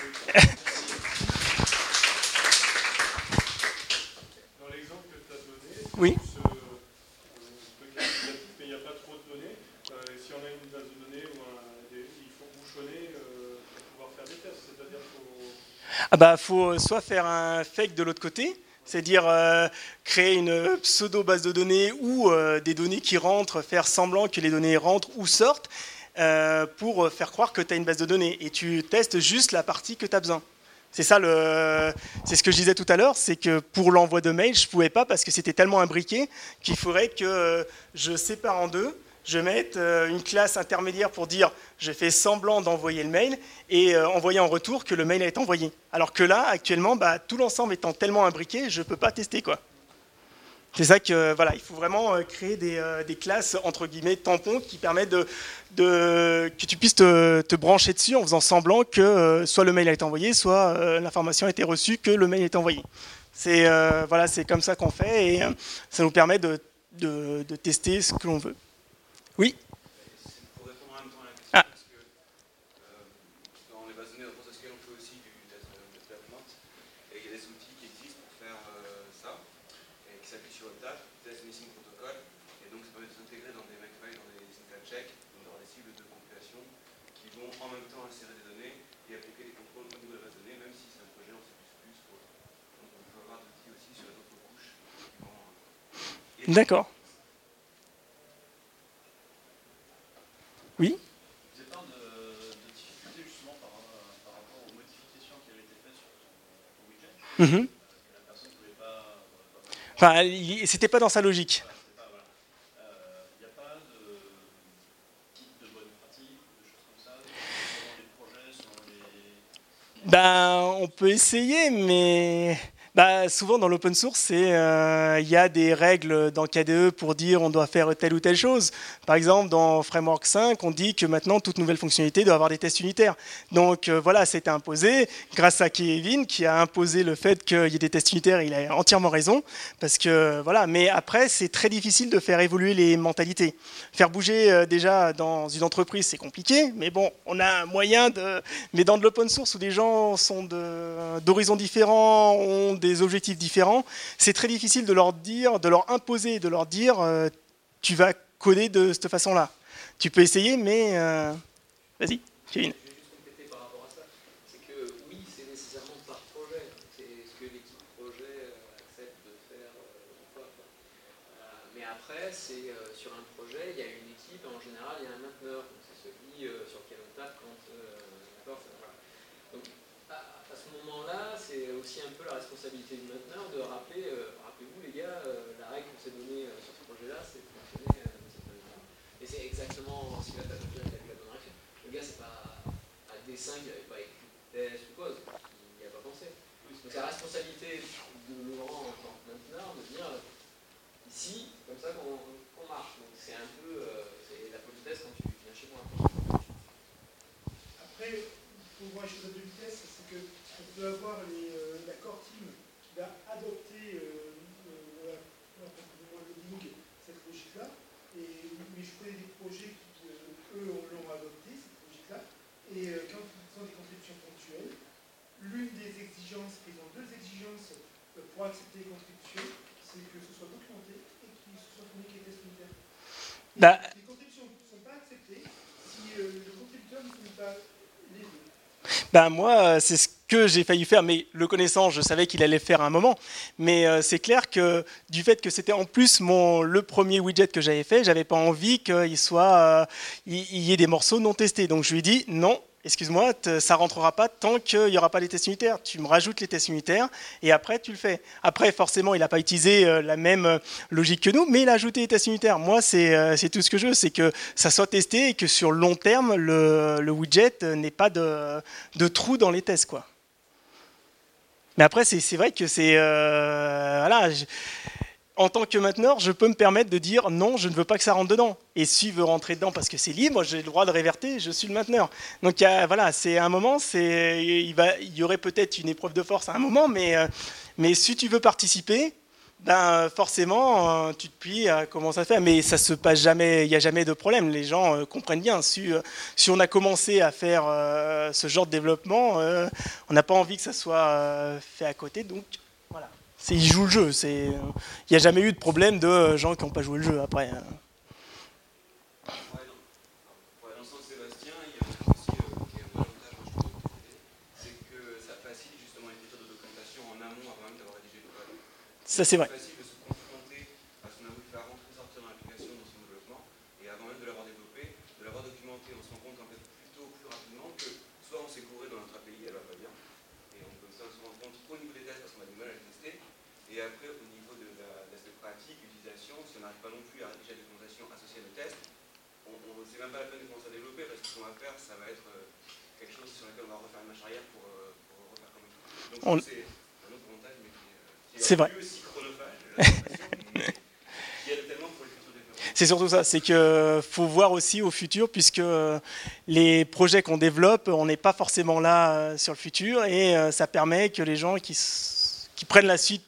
Dans l'exemple que tu as donné, Oui. Mais il n'y a pas trop de données. Si on a une base de données, il faut bouchonner pour pouvoir faire des tests. C'est-à-dire faut soit faire un fake de l'autre côté, C'est-à-dire créer une pseudo-base de données ou des données qui rentrent, faire semblant que les données rentrent ou sortent pour faire croire que tu as une base de données. Et tu testes juste la partie que tu as besoin. C'est ça c'est ce que je disais tout à l'heure, c'est que pour l'envoi de mail, je ne pouvais pas parce que c'était tellement imbriqué qu'il faudrait que je sépare en deux. Je mette une classe intermédiaire pour dire je fais semblant d'envoyer le mail et envoyer en retour que le mail a été envoyé. Alors que là, actuellement, tout l'ensemble étant tellement imbriqué, je ne peux pas tester, quoi. C'est ça que voilà, il faut vraiment créer des classes entre guillemets tampons qui permettent que tu puisses te brancher dessus en faisant semblant que soit le mail a été envoyé, soit l'information a été reçue que le mail est envoyé. C'est voilà, c'est comme ça qu'on fait et ça nous permet de tester ce que l'on veut. Oui. Pour répondre en même temps à la question, Ah. parce que dans les bases de données de PostgreSQL, on fait aussi du test development, et il y a des outils qui existent pour faire ça, et qui s'appuient sur OTAP, Test Missing Protocol, et donc ça permet de s'intégrer dans des makefile, dans des syntax checks, donc dans des cibles de compilation, qui vont en même temps insérer des données et appliquer des contrôles au niveau de la base de données, même si c'est un projet en C++ ou autre. Donc on peut avoir d'outils aussi sur d'autres couches qui vont... D'accord. Oui. Vous avez pas de difficulté justement par rapport aux modifications qui avaient été faites sur ton widget Mm-hmm. que la personne ne pouvait pas... Enfin, c'était pas dans sa logique. Voilà, il n'y a pas de guide de bonne pratique, de choses comme ça, selon les projets, selon les... On peut essayer, mais souvent dans l'open source, il y a des règles dans KDE pour dire on doit faire telle ou telle chose. Par exemple, dans Framework 5, on dit que maintenant toute nouvelle fonctionnalité doit avoir des tests unitaires. Donc voilà, c'était imposé grâce à Kevin qui a imposé le fait qu'il y ait des tests unitaires. Il a entièrement raison, parce que voilà. Mais après, c'est très difficile de faire évoluer les mentalités. Faire bouger déjà dans une entreprise, c'est compliqué, mais bon, on a un moyen de. Mais dans de l'open source où des gens sont d'horizons différents, ont des objectifs différents, c'est très difficile de leur dire, de leur imposer, de leur dire tu vas coder de cette façon-là. Tu peux essayer, mais vas-y, Kevin. Je vais juste compléter par rapport à ça. C'est que oui, c'est nécessairement par projet. C'est ce que l'équipe projet accepte de faire ou pas. Mais après, c'est sur un projet, il y a une équipe, en général, il y a un mainteneur. C'est celui sur lequel on tape quand d'accord, voilà. Donc à ce moment-là, c'est aussi un peu la responsabilité du mainteneur de rappeler, rappelez-vous les gars, la règle qu'on s'est donnée sur ce projet-là, c'est de fonctionner de cette manière-là. Et c'est exactement si la tâche a eu la bonne réaction. Le gars, c'est pas un dessin qui n'avait pas écrit test ou quoi, il n'y a pas pensé. Donc c'est la responsabilité de Laurent en tant que mainteneur de dire ici, c'est comme ça qu'on marche. Donc c'est un peu c'est la politesse quand tu viens chez moi. Après, pour voir les choses à deux vitesses, c'est qu'on peut avoir l'accord team qui va adopter le logging, cette logique-là. Mais je connais des projets qui, eux, l'ont adopté, cette logique-là. Et quand ils ont des contributions ponctuelles, l'une des exigences, ils ont deux exigences pour accepter les contributions, c'est que ce soit documenté et qu'il se soit communiqué des tests unitaires. Les contributions ne sont pas acceptées si le contributeur ne fournit pas les deux. Moi, c'est ce que j'ai failli faire, mais le connaissant, je savais qu'il allait faire à un moment. Mais c'est clair que du fait que c'était en plus le premier widget que j'avais fait, j'avais pas envie qu'il y ait des morceaux non testés. Donc je lui ai dit non. Excuse-moi, ça rentrera pas tant qu'il n'y aura pas les tests unitaires. Tu me rajoutes les tests unitaires et après tu le fais. Après, forcément, il n'a pas utilisé la même logique que nous, mais il a ajouté les tests unitaires. Moi, c'est tout ce que je veux, c'est que ça soit testé et que sur le long terme, le widget n'ait pas de trou dans les tests, quoi. Mais après, c'est vrai que c'est voilà. En tant que mainteneur, je peux me permettre de dire non, je ne veux pas que ça rentre dedans. Et s'il veut rentrer dedans parce que c'est libre, j'ai le droit de réverter, je suis le mainteneur. Donc voilà, c'est à un moment, il y aurait peut-être une épreuve de force à un moment, mais si tu veux participer, forcément, tu te plies à comment ça se fait. Mais ça se passe jamais, il n'y a jamais de problème. Les gens comprennent bien. Si on a commencé à faire ce genre de développement, on n'a pas envie que ça soit fait à côté. Donc voilà. Ils jouent le jeu. Il n'y a jamais eu de problème de gens qui n'ont pas joué le jeu après. Dans le sens de Sébastien, il y a aussi qui est un bon avantage, moi je trouve, c'est que ça facilite justement l'écriture de documentation en amont avant même d'avoir rédigé le code. Ça, c'est vrai. C'est facile de se confronter à ce qu'on a voulu faire rentrer, sortir dans l'application, dans son développement, et avant même de l'avoir développé, de l'avoir documenté, on se rend compte en fait plus rapidement que soit on s'est gouré dans notre API, elle va pas bien, et on peut ça se rendre compte au niveau des tests parce qu'on a du mal à les tester, et après au niveau de l'aspect pratique, l'utilisation, si on n'arrive pas non plus à rédiger la documentation associée à nos tests, c'est même pas la peine de commencer à développer parce que ce qu'on va faire, ça va être quelque chose sur lequel on va refaire une marche arrière pour refaire comme il faut. Donc c'est un autre montage, mais qui est vrai. plus aussi chronophage, j'ai l'impression, mais qui aide tellement pour les futurs développeurs. C'est surtout ça, c'est qu'il faut voir aussi au futur, puisque les projets qu'on développe, on n'est pas forcément là sur le futur, et ça permet que les gens qui prennent la suite,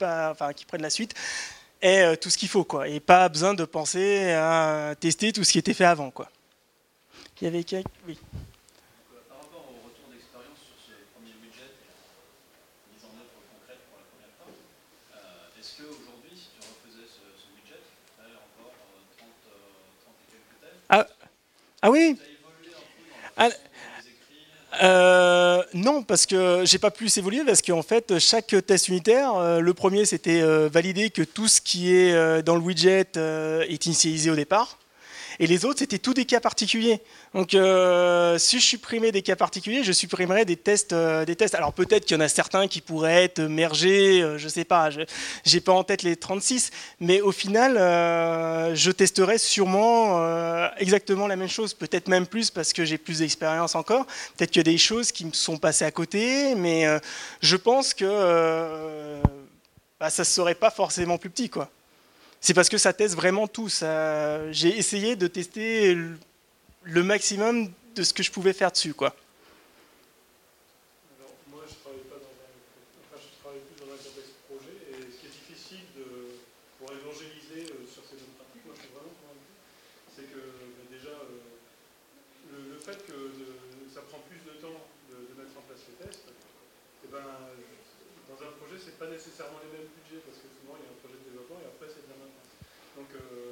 aient tout ce qu'il faut, quoi, et pas besoin de penser à tester tout ce qui était fait avant, quoi. Il y avait quelqu'un... Oui. Par rapport au retour d'expérience sur ce premier budget et la mise en œuvre concrète pour la première part, est-ce qu'aujourd'hui, si tu refaisais ce budget, tu ferais encore 30 et quelques tests? Ah oui. Ça a évolué un peu dans la façon de les écrire? Non, parce que j'ai pas plus évolué, parce qu'en fait, chaque test unitaire, le premier, c'était valider que tout ce qui est dans le widget est initialisé au départ. Et les autres, c'était tous des cas particuliers. Donc, si je supprimais des cas particuliers, je supprimerais des tests. Alors, peut-être qu'il y en a certains qui pourraient être mergés, je sais pas, j'ai pas en tête les 36, mais au final, je testerai sûrement exactement la même chose, peut-être même plus parce que j'ai plus d'expérience encore. Peut-être qu'il y a des choses qui me sont passées à côté, mais je pense que ça ne serait pas forcément plus petit, quoi. C'est parce que ça teste vraiment tout. J'ai essayé de tester le maximum de ce que je pouvais faire dessus, quoi. Alors, moi, je travaille plus dans un contexte projet, et ce qui est difficile pour évangéliser sur ces bonnes pratiques, moi, je suis vraiment convaincu, c'est que déjà, le fait que ça prend plus de temps de mettre en place les tests, et dans un projet, c'est pas nécessairement les mêmes budgets, parce que souvent, il y a un projet de développement, et après, c'est de la maintenance. Donc,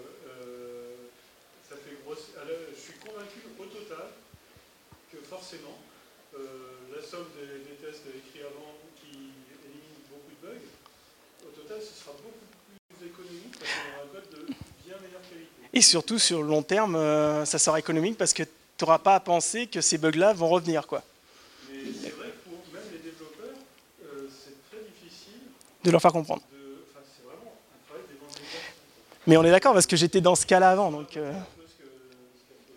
ça fait grossir. Je suis convaincu au total que forcément, la somme des tests écrits avant qui éliminent beaucoup de bugs, au total, ce sera beaucoup plus économique parce qu'on aura un code de bien meilleure qualité. Et surtout, sur le long terme, ça sera économique parce que tu n'auras pas à penser que ces bugs-là vont revenir, quoi. Mais c'est vrai que pour même les développeurs, c'est très difficile de leur faire comprendre. C'est vraiment un travail d'évangélisation. Mais on est d'accord parce que j'étais dans ce cas-là avant, donc... Kevin ?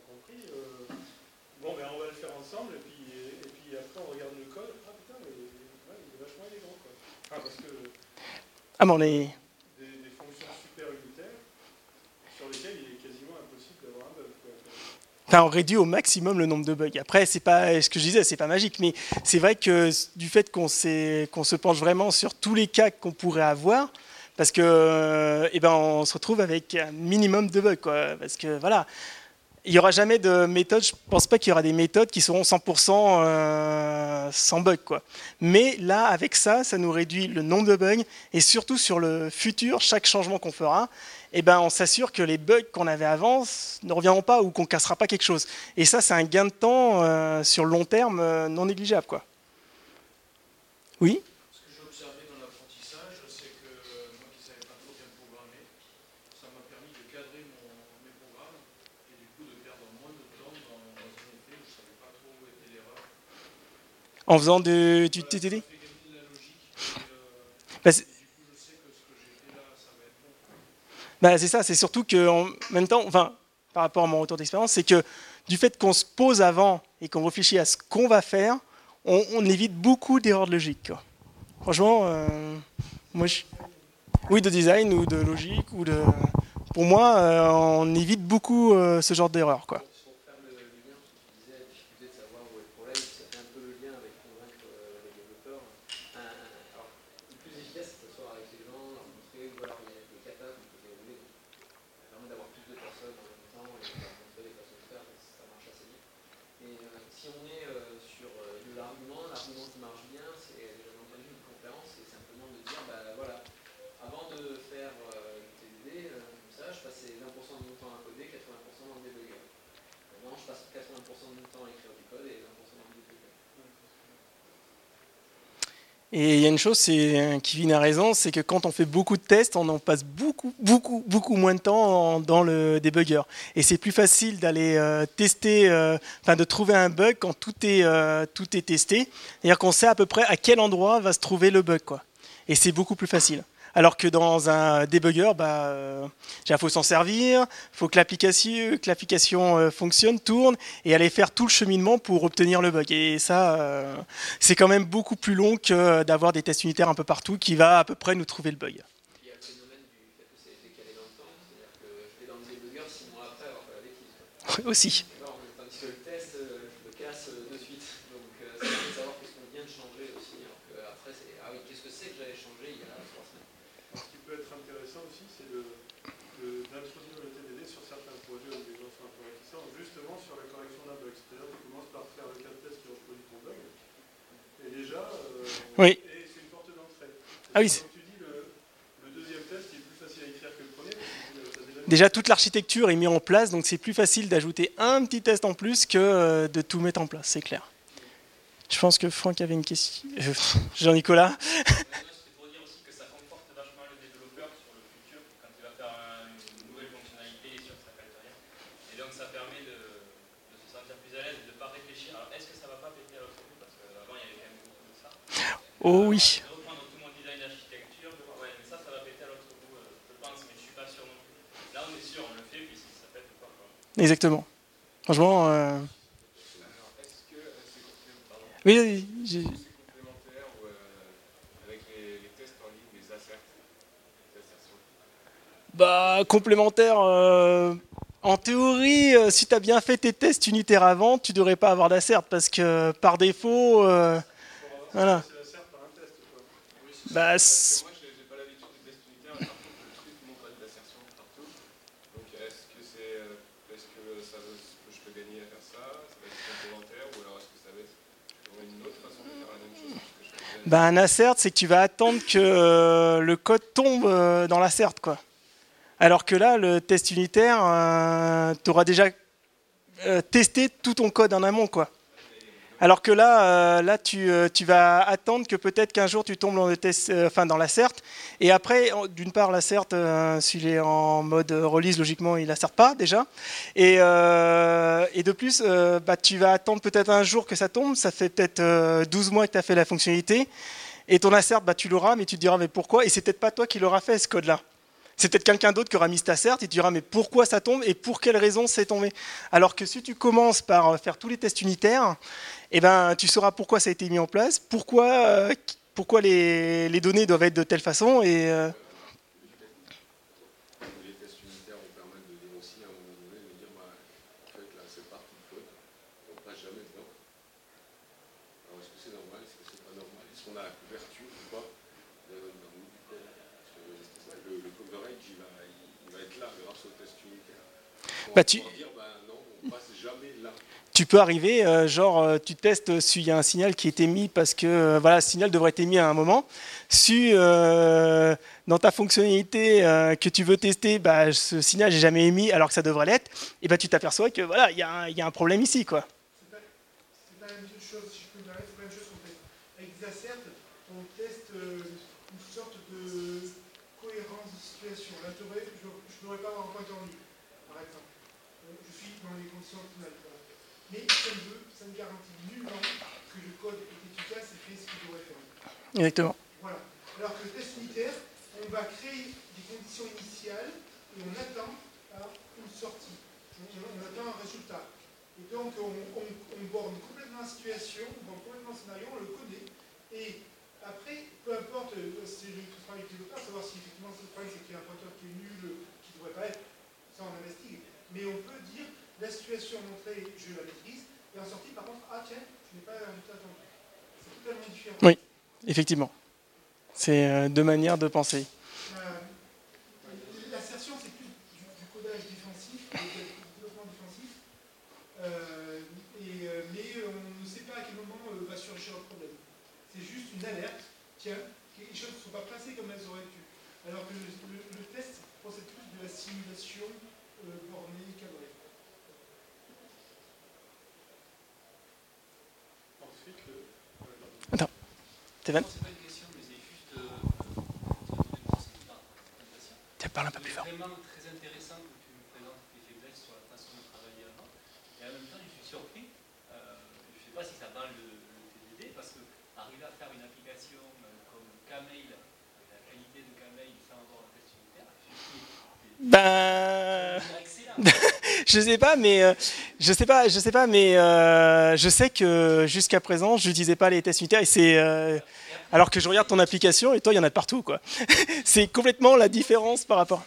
Bon, on va le faire ensemble, et puis après on regarde le code. Ah putain, il est vachement élégant, quoi. Parce que Ah, mais on est... des fonctions super unitaires sur lesquelles il est quasiment impossible d'avoir un bug, quoi. Enfin, on réduit au maximum le nombre de bugs. Après, c'est pas ce que je disais, c'est pas magique, mais c'est vrai que du fait qu'on se penche vraiment sur tous les cas qu'on pourrait avoir, parce que on se retrouve avec un minimum de bugs, quoi. Parce que voilà, il n'y aura jamais de méthode, je ne pense pas qu'il y aura des méthodes qui seront 100% sans bug, quoi. Mais là, avec ça, ça nous réduit le nombre de bugs, et surtout sur le futur, chaque changement qu'on fera, on s'assure que les bugs qu'on avait avant ne reviendront pas ou qu'on ne cassera pas quelque chose. Et ça, c'est un gain de temps sur le long terme non négligeable, quoi. Oui ? Ce que j'ai observé dans l'apprentissage, c'est que moi qui ne savais pas trop bien programmer, ça m'a permis de cadrer mes programmes et du coup de perdre moins de temps dans un effet où je ne savais pas trop où était l'erreur. En faisant du TTD ? Ça fait gagner de la logique. Et, du coup, je sais que ce que j'ai fait là, ça va être bon. C'est ça, c'est surtout qu'en même temps, par rapport à mon retour d'expérience, c'est que du fait qu'on se pose avant et qu'on réfléchit à ce qu'on va faire, on évite beaucoup d'erreurs de logique, quoi. Franchement, oui, de design ou de logique, pour moi, on évite beaucoup ce genre d'erreurs, quoi. Pour faire le lien, ce que tu disais, la difficulté de savoir où est le problème, ça fait un peu le lien avec convaincre les développeurs. Alors, le plus efficace, c'est de s'asseoir avec les gens, leur montrer, ou alors il y a des katas qu'on peut dérouler. Ça permet d'avoir plus de personnes en même temps et de leur montrer les façons de faire, ça marche assez vite. Et si on est sur de l'argument qui marche bien, c'est, j'ai entendu une conférence, c'est simplement de dire, voilà, avant de faire le TDD, comme ça, je passais 20% de mon temps à coder, 80% dans le débugger. Et il y a une chose, c'est Kevin a raison, c'est que quand on fait beaucoup de tests, on en passe beaucoup moins de temps dans le debugger. Et c'est plus facile d'aller tester, de trouver un bug quand tout est testé. C'est-à-dire qu'on sait à peu près à quel endroit va se trouver le bug, quoi. Et c'est beaucoup plus facile. Alors que dans un debugger, il faut s'en servir, il faut que l'application fonctionne, tourne, et aller faire tout le cheminement pour obtenir le bug. Et ça, c'est quand même beaucoup plus long que d'avoir des tests unitaires un peu partout qui va à peu près nous trouver le bug. Il y a le phénomène du fait que c'est décalé dans le temps, c'est-à-dire que je vais dans le débugger 6 mois après alors que la bêtise. Aussi. Tandis que le test, je le casse de suite. Donc c'est bien de savoir qu'est-ce qu'on vient de changer aussi. Alors que après, c'est ah oui, qu'est-ce que c'est que j'avais changé il y a 3 semaines. Ce qui peut être intéressant aussi, c'est d'introduire le TDD sur certains projets où les gens sont un peu réticents, justement sur la correction d'un bug. C'est-à-dire que tu commences par faire le cas de test qui reproduit ton bug, et déjà, Oui. et c'est une porte d'entrée. Ah oui. Comme tu dis, le deuxième test est plus facile à écrire que le premier, parce que Déjà, toute l'architecture est mise en place, donc c'est plus facile d'ajouter un petit test en plus que de tout mettre en place, c'est clair. Je pense que Franck avait une question. Jean-Nicolas. C'était pour dire aussi que ça conforte vachement le développeur sur le futur quand il va faire une nouvelle fonctionnalité sur sa carrière. Et donc ça permet de se sentir plus à l'aise, de ne pas réfléchir. Alors est-ce que ça ne va pas péter à l'autre bout? Parce qu'avant il y avait quand même beaucoup de ça. Oh oui. De reprendre tout mon design d'architecture, de voir, ouais, mais ça va péter à l'autre bout, je pense, mais je ne suis pas sûr non plus. Là on est sûr, on le fait, puis si ça pète ou pas. Exactement. Franchement. Alors, est-ce que Oui, c'est complémentaire ou, avec les tests en ligne, les asserts, les assertions? Complémentaire. En théorie, si tu as bien fait tes tests unitaires avant, tu ne devrais pas avoir d'assert parce que par défaut. Voilà. C'est la serre par un test, quoi. Bah, Moi, je n'ai pas l'habitude des tests unitaires, et par contre, je trouve mon code d'assertion partout. Donc, est-ce que je peux gagner à faire ça? Ça va être complémentaire, ou alors est-ce que ça va être une autre façon de faire la même chose que je fais déjà? un assert, c'est que tu vas attendre que le code tombe dans l'assert, quoi. Alors que là, le test unitaire, tu auras déjà testé tout ton code en amont, quoi. Alors que là, tu vas attendre que peut-être qu'un jour tu tombes dans le test, dans l'assert. Et après, d'une part, l'assert, s'il est en mode release, logiquement, il l'assert pas déjà. Et de plus, tu vas attendre peut-être un jour que ça tombe. Ça fait peut-être 12 mois que tu as fait la fonctionnalité. Et ton assert, tu l'auras, mais tu te diras, mais pourquoi? Et c'est peut-être pas toi qui l'auras fait, ce code-là. C'est peut-être quelqu'un d'autre qui aura mis cet assert et tu diras mais pourquoi ça tombe et pour quelle raison c'est tombé. Alors que si tu commences par faire tous les tests unitaires, tu sauras pourquoi ça a été mis en place, pourquoi les données doivent être de telle façon et Les tests unitaires vont permettre de dire aussi à un moment donné, de dire en fait là c'est partie de code, on ne passe jamais dedans. Alors est-ce que c'est normal, est-ce que c'est pas normal, est-ce qu'on a la couverture ou pas dans du code? Parce que le coverage il va être là grâce au test unitaire. On va dire non, on passe jamais là. Tu peux arriver, tu testes s'il y a un signal qui a été mis parce que le signal devrait être émis à un moment. Si dans ta fonctionnalité que tu veux tester, ce signal n'est jamais émis alors que ça devrait l'être, et tu t'aperçois que il y a un problème ici, quoi. C'est pas la même chose, si je peux me permettre, c'est la même chose qu'on fait. Avec des asserts, on teste une sorte de cohérence de situation. Là, je ne devrais pas avoir un point en ligne, par exemple. Je suis dans les conditions optimales. Voilà. Mais ça ne garantit nullement que le code est efficace et fait ce qu'il devrait faire. Exactement. Voilà. Alors que le test unitaire, on va créer des conditions initiales et on attend une sortie. On attend un résultat. Et donc, on borne complètement la situation, on borne complètement le scénario, on le connaît. Et après, peu importe, c'est le travail du développeur, savoir si effectivement ce problème c'est qu'il y a un pointeur qui est nul, qui ne devrait pas être, ça on investigue. Mais on peut dire, la situation montrée, je la maîtrise, et en sortie, par contre, tiens, je n'ai pas un résultat attendu. C'est totalement différent. Oui, effectivement. C'est deux manières de penser. L'assertion, c'est plus du codage défensif, du développement défensif. Mais on ne sait pas à quel moment va surgir un problème. C'est juste une alerte, tiens, les choses ne sont pas passées comme elles auraient dû. Alors que le test procède plus de la simulation bornée, cadrée. Ensuite, Attends, Stéphane. C'est pas une question peu plus fort. C'est vraiment très intéressant que tu nous présentes tes faiblesses sur la façon de travailler avant. Et en même temps, je suis surpris, je ne sais pas si ça va le TDD, parce que arriver à faire une application comme Kmail, avec la qualité de Kmail sans avoir un test unitaire, Je sais pas, mais je sais que jusqu'à présent, je n'utilisais pas les tests unitaires et c'est alors que je regarde ton application et toi, il y en a de partout, quoi. C'est complètement la différence par rapport.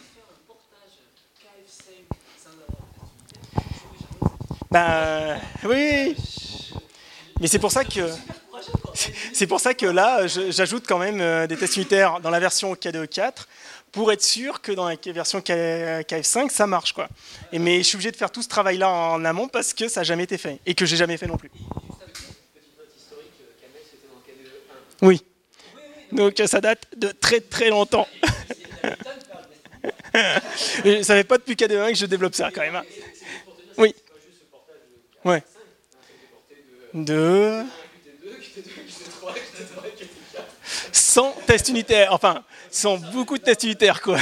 Oui, mais c'est pour ça que là, j'ajoute quand même des tests unitaires dans la version KDE 4 pour être sûr que dans la version KF5, ça marche, quoi. Mais je suis obligé de faire tout ce travail-là en amont parce que ça n'a jamais été fait et que j'ai jamais fait non plus. Oui. Donc ça date de très très longtemps. Ça fait pas depuis KDE1 que je développe ça quand même. Hein. Oui. Ouais. Sans test unitaire, enfin, sans beaucoup de tests unitaires, quoi.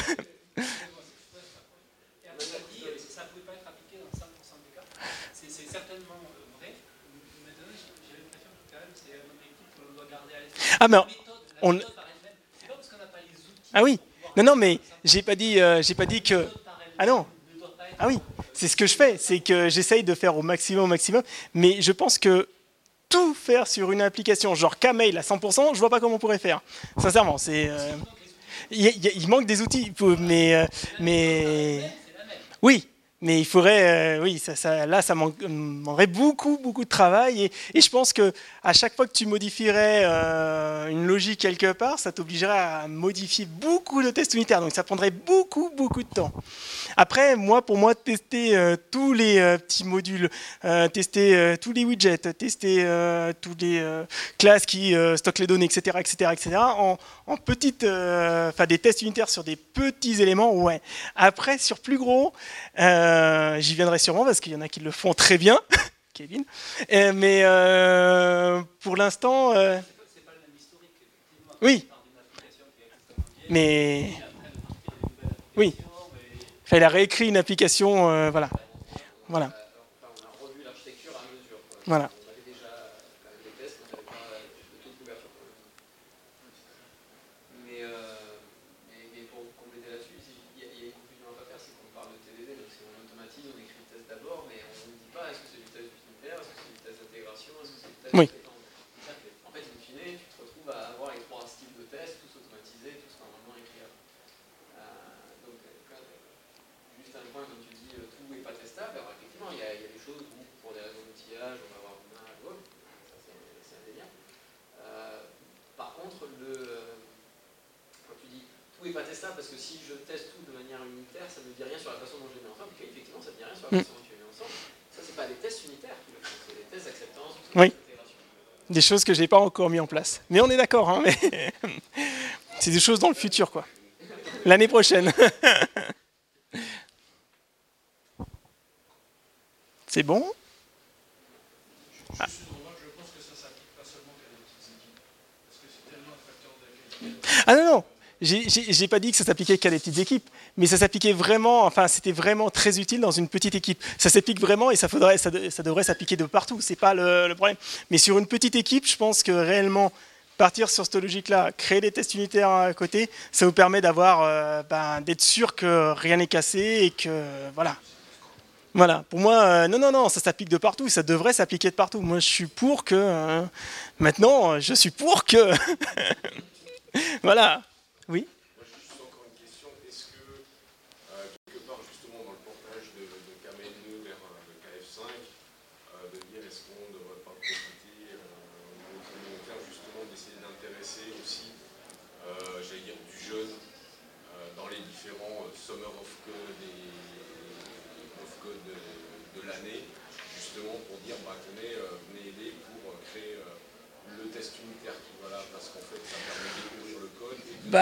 Ah mais ah oui, non mais j'ai pas dit que ah non. Ah oui, c'est ce que je fais, c'est que j'essaye de faire au maximum, mais je pense que tout faire sur une application genre Kmail à 100%, je vois pas comment on pourrait faire. Sincèrement, c'est il manque des outils, mais oui. Mais il faudrait, oui, là, ça manquerait beaucoup de travail. Et je pense que à chaque fois que tu modifierais une logique quelque part, ça t'obligerait à modifier beaucoup de tests unitaires. Donc ça prendrait beaucoup de temps. Après, pour moi, tester tous les petits modules, tester tous les widgets, tester toutes les classes qui stockent les données, etc., en petites, des tests unitaires sur des petits éléments, ouais. Après, sur plus gros, j'y viendrai sûrement parce qu'il y en a qui le font très bien, Kevin. Mais pour l'instant, oui. Mais oui. Il a réécrit une application, voilà. On a revu l'architecture à mesure. Voilà. On avait déjà quand même des tests, on n'avait pas de taux de couverture. Mais pour compléter là-dessus, il y a une confusion à ne pas faire, c'est qu'on parle de TDD, donc c'est on automatise, on écrit le test d'abord, mais on ne dit pas est-ce que c'est du test unitaire, est-ce que c'est du test d'intégration, est-ce que c'est du test compétence. En fait, in fine, tu te retrouves à avoir les trois styles de tests, tous automatisés, tous normalement écrits. Donc, juste un point, comme tu dis, tout n'est pas testable. Alors, effectivement, il y a des choses où, pour des raisons d'outillage, on va avoir du mal, ça c'est un délire. Par contre, quand tu dis tout n'est pas testable, parce que si je teste tout de manière unitaire, ça ne me dit rien sur la façon dont je les mets ensemble. Et effectivement, ça ne me dit rien sur la façon dont tu les mets ensemble. Ça, c'est pas des tests unitaires qui le font, c'est des tests d'acceptance. Oui. Des choses que je n'ai pas encore mis en place. Mais on est d'accord, hein, mais c'est des choses dans le futur, quoi. L'année prochaine. C'est bon? Je pense que ça ne s'applique pas seulement qu'à des petites équipes. Parce que c'est tellement un facteur d'accueil. Ah non. J'ai pas dit que ça s'appliquait qu'à des petites équipes, mais ça s'appliquait vraiment, enfin c'était vraiment très utile dans une petite équipe. Ça s'applique vraiment et ça devrait s'appliquer de partout, c'est pas le problème. Mais sur une petite équipe, je pense que réellement partir sur cette logique-là, créer des tests unitaires à côté, ça vous permet d'avoir, d'être sûr que rien n'est cassé et que voilà. Voilà, pour moi, non, ça s'applique de partout, ça devrait s'appliquer de partout. Moi, je suis pour que, maintenant, je suis pour que, voilà. Oui. Moi, j'ai juste encore une question. Est-ce que, quelque part, justement, dans le portage de Kmail 2 vers le KF5, de dire est-ce qu'on ne devrait pas profiter au long terme, justement, d'essayer d'intéresser aussi, j'allais dire, du jeune dans les différents Summer of Code et of Code de l'année, justement, pour dire, tenez, venez aider pour créer le test unitaire qui va là, parce qu'en fait, ça permet de découvrir le code.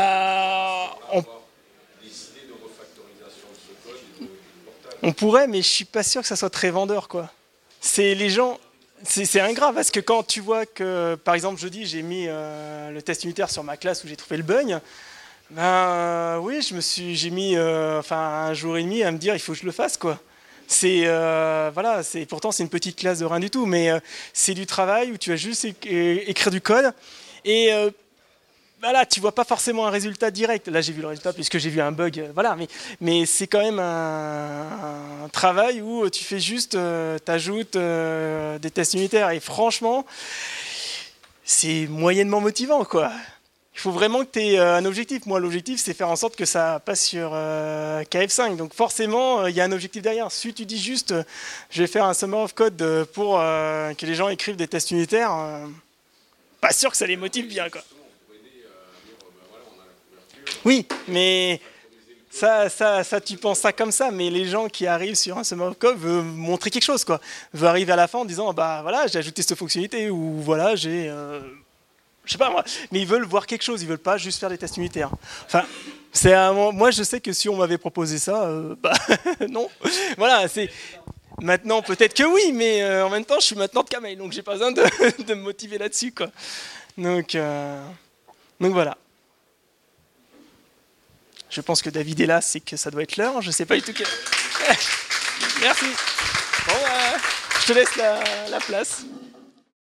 On pourrait, mais je suis pas sûr que ça soit très vendeur, quoi. C'est les gens, c'est ingrat parce que quand tu vois que, par exemple, jeudi, j'ai mis le test unitaire sur ma classe où j'ai trouvé le bug, Ben oui, j'ai mis un jour et demi à me dire il faut que je le fasse quoi. Voilà, pourtant c'est une petite classe de rien du tout, mais c'est du travail où tu vas juste écrire du code et voilà, tu vois pas forcément un résultat direct. Là j'ai vu le résultat puisque j'ai vu un bug, voilà, mais c'est quand même un travail où tu fais juste, t'ajoutes des tests unitaires et franchement c'est moyennement motivant quoi. Il faut vraiment que tu aies un objectif. Moi, l'objectif, c'est faire en sorte que ça passe sur KF5. Donc forcément, il y a un objectif derrière. Si tu dis juste, je vais faire un summer of code pour que les gens écrivent des tests unitaires, pas sûr que ça les motive bien, quoi. Oui, mais ça, tu penses ça comme ça. Mais les gens qui arrivent sur un summer of code veulent montrer quelque chose, quoi. Veulent arriver à la fin en disant, bah voilà, j'ai ajouté cette fonctionnalité ou voilà, j'ai je sais pas moi, mais ils veulent voir quelque chose, ils veulent pas juste faire des tests unitaires. Enfin, moi je sais que si on m'avait proposé ça, non. Voilà, c'est maintenant peut-être que oui, mais en même temps je suis maintenant de Camel, donc j'ai pas besoin de me motiver là-dessus quoi. Donc voilà. Je pense que David est là, c'est que ça doit être l'heure. Je sais pas du tout. Merci. Bon, je te laisse la place.